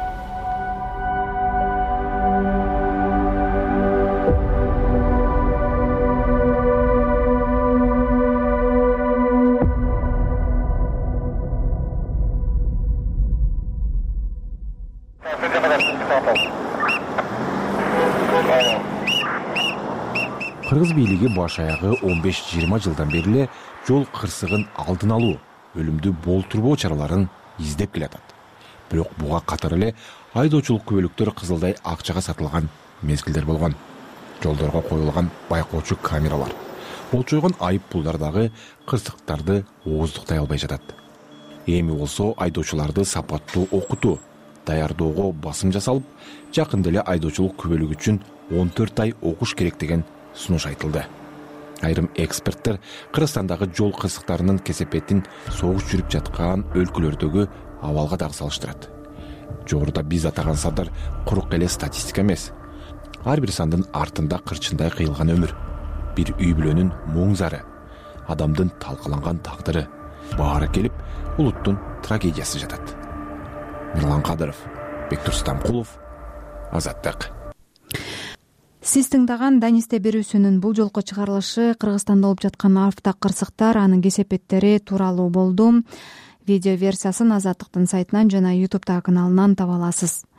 Кыргыз бийлиги баш аягы он беш жыйырма жылдан бери эле жол кырсыгын алдын алуу, өлүмдү болтурбоо чараларын издеп келатат. Бирок буга катар эле айдоочулук күбөлүктөр кызылдай акчага сатылган мезгилдер болгон. Жолдорго коюлган байкоочу камералар, болчойгон айып пулдар дагы кырсыктарды ооздуктай албай жатат. Эми болсо айдоочуларды сапаттуу окутуу, даярдоого басым жасалып, жакында эле айдоочулук күбөлүгү үчүн он төрт ай окуш керек деген сунуш айтылды. Айрым эксперттер Кыргызстандагы жол кырсыктарынын кесепетин согуш жүрүп жаткан өлкөлөрдөгү абалга дагы салыштырат. Жогоруда биз атаган сандар курук эле статистика эмес. Ар бир сандын артында кырчындай кыйылган өмүр, бир үй бүлөнүн муң зары, адамдын талкаланган тагдыры, баары келип улуттун трагедиясы жатат. Мирлан Кадыров, Бектур Стамкулов, Азаттык. Сиз тыңдаган Данисте берүүсүнүн бул жолку чыгарылышы Кыргызстанда болуп жаткан авто кырсыктар, анын кесепеттери тууралуу болду. Видео версиясын Азаттыктын сайтынан жана YouTube каналынан таба аласыз.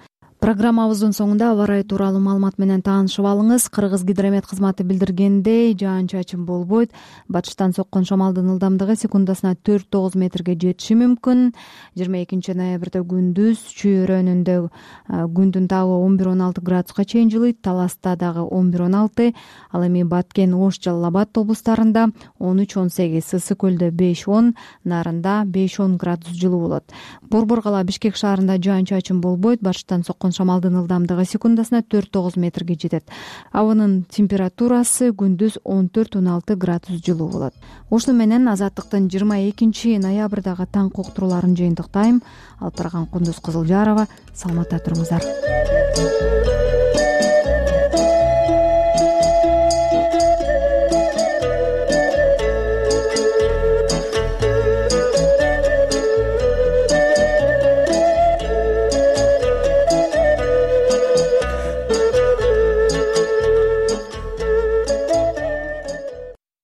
Программабыздын соңунда аба ырайы тууралуу маалымат менен таанышып алыңыз. Кыргыз гидромет кызматы билдиргендей, жаан-чачын болбойт. Батыштан соккон шамалдын ылдамдыгы секундасына төрт тогуз метрге жетиши мүмкүн. жыйырма экинчи ноябрда күндүз чүйөрөнүндө күндүн табы он бир он алты градуска чейин жылыйт, Таласта дагы он бир он алты, ал эми Баткен, Ош, Жалал Абад облустарында он үч он сегиз, Ысык көлдө беш он, Нарында беш он градус жылуу болот. Борбор кала Бишкек шаарында жаан-чачын болбойт. Батыштан соккон шамалдын ылдамдыгы секундасына төрт тогуз метрге жетет. Абанын температурасы күндүз он төрт он алты градус жылуу болот. Ушуну менен Азаттыктын жыйырма экинчи ноябрдагы таңкы уктурууларын жыйынтыктайм. Алып барган Кундуз Кызылжарова. Саламатта туруңуздар.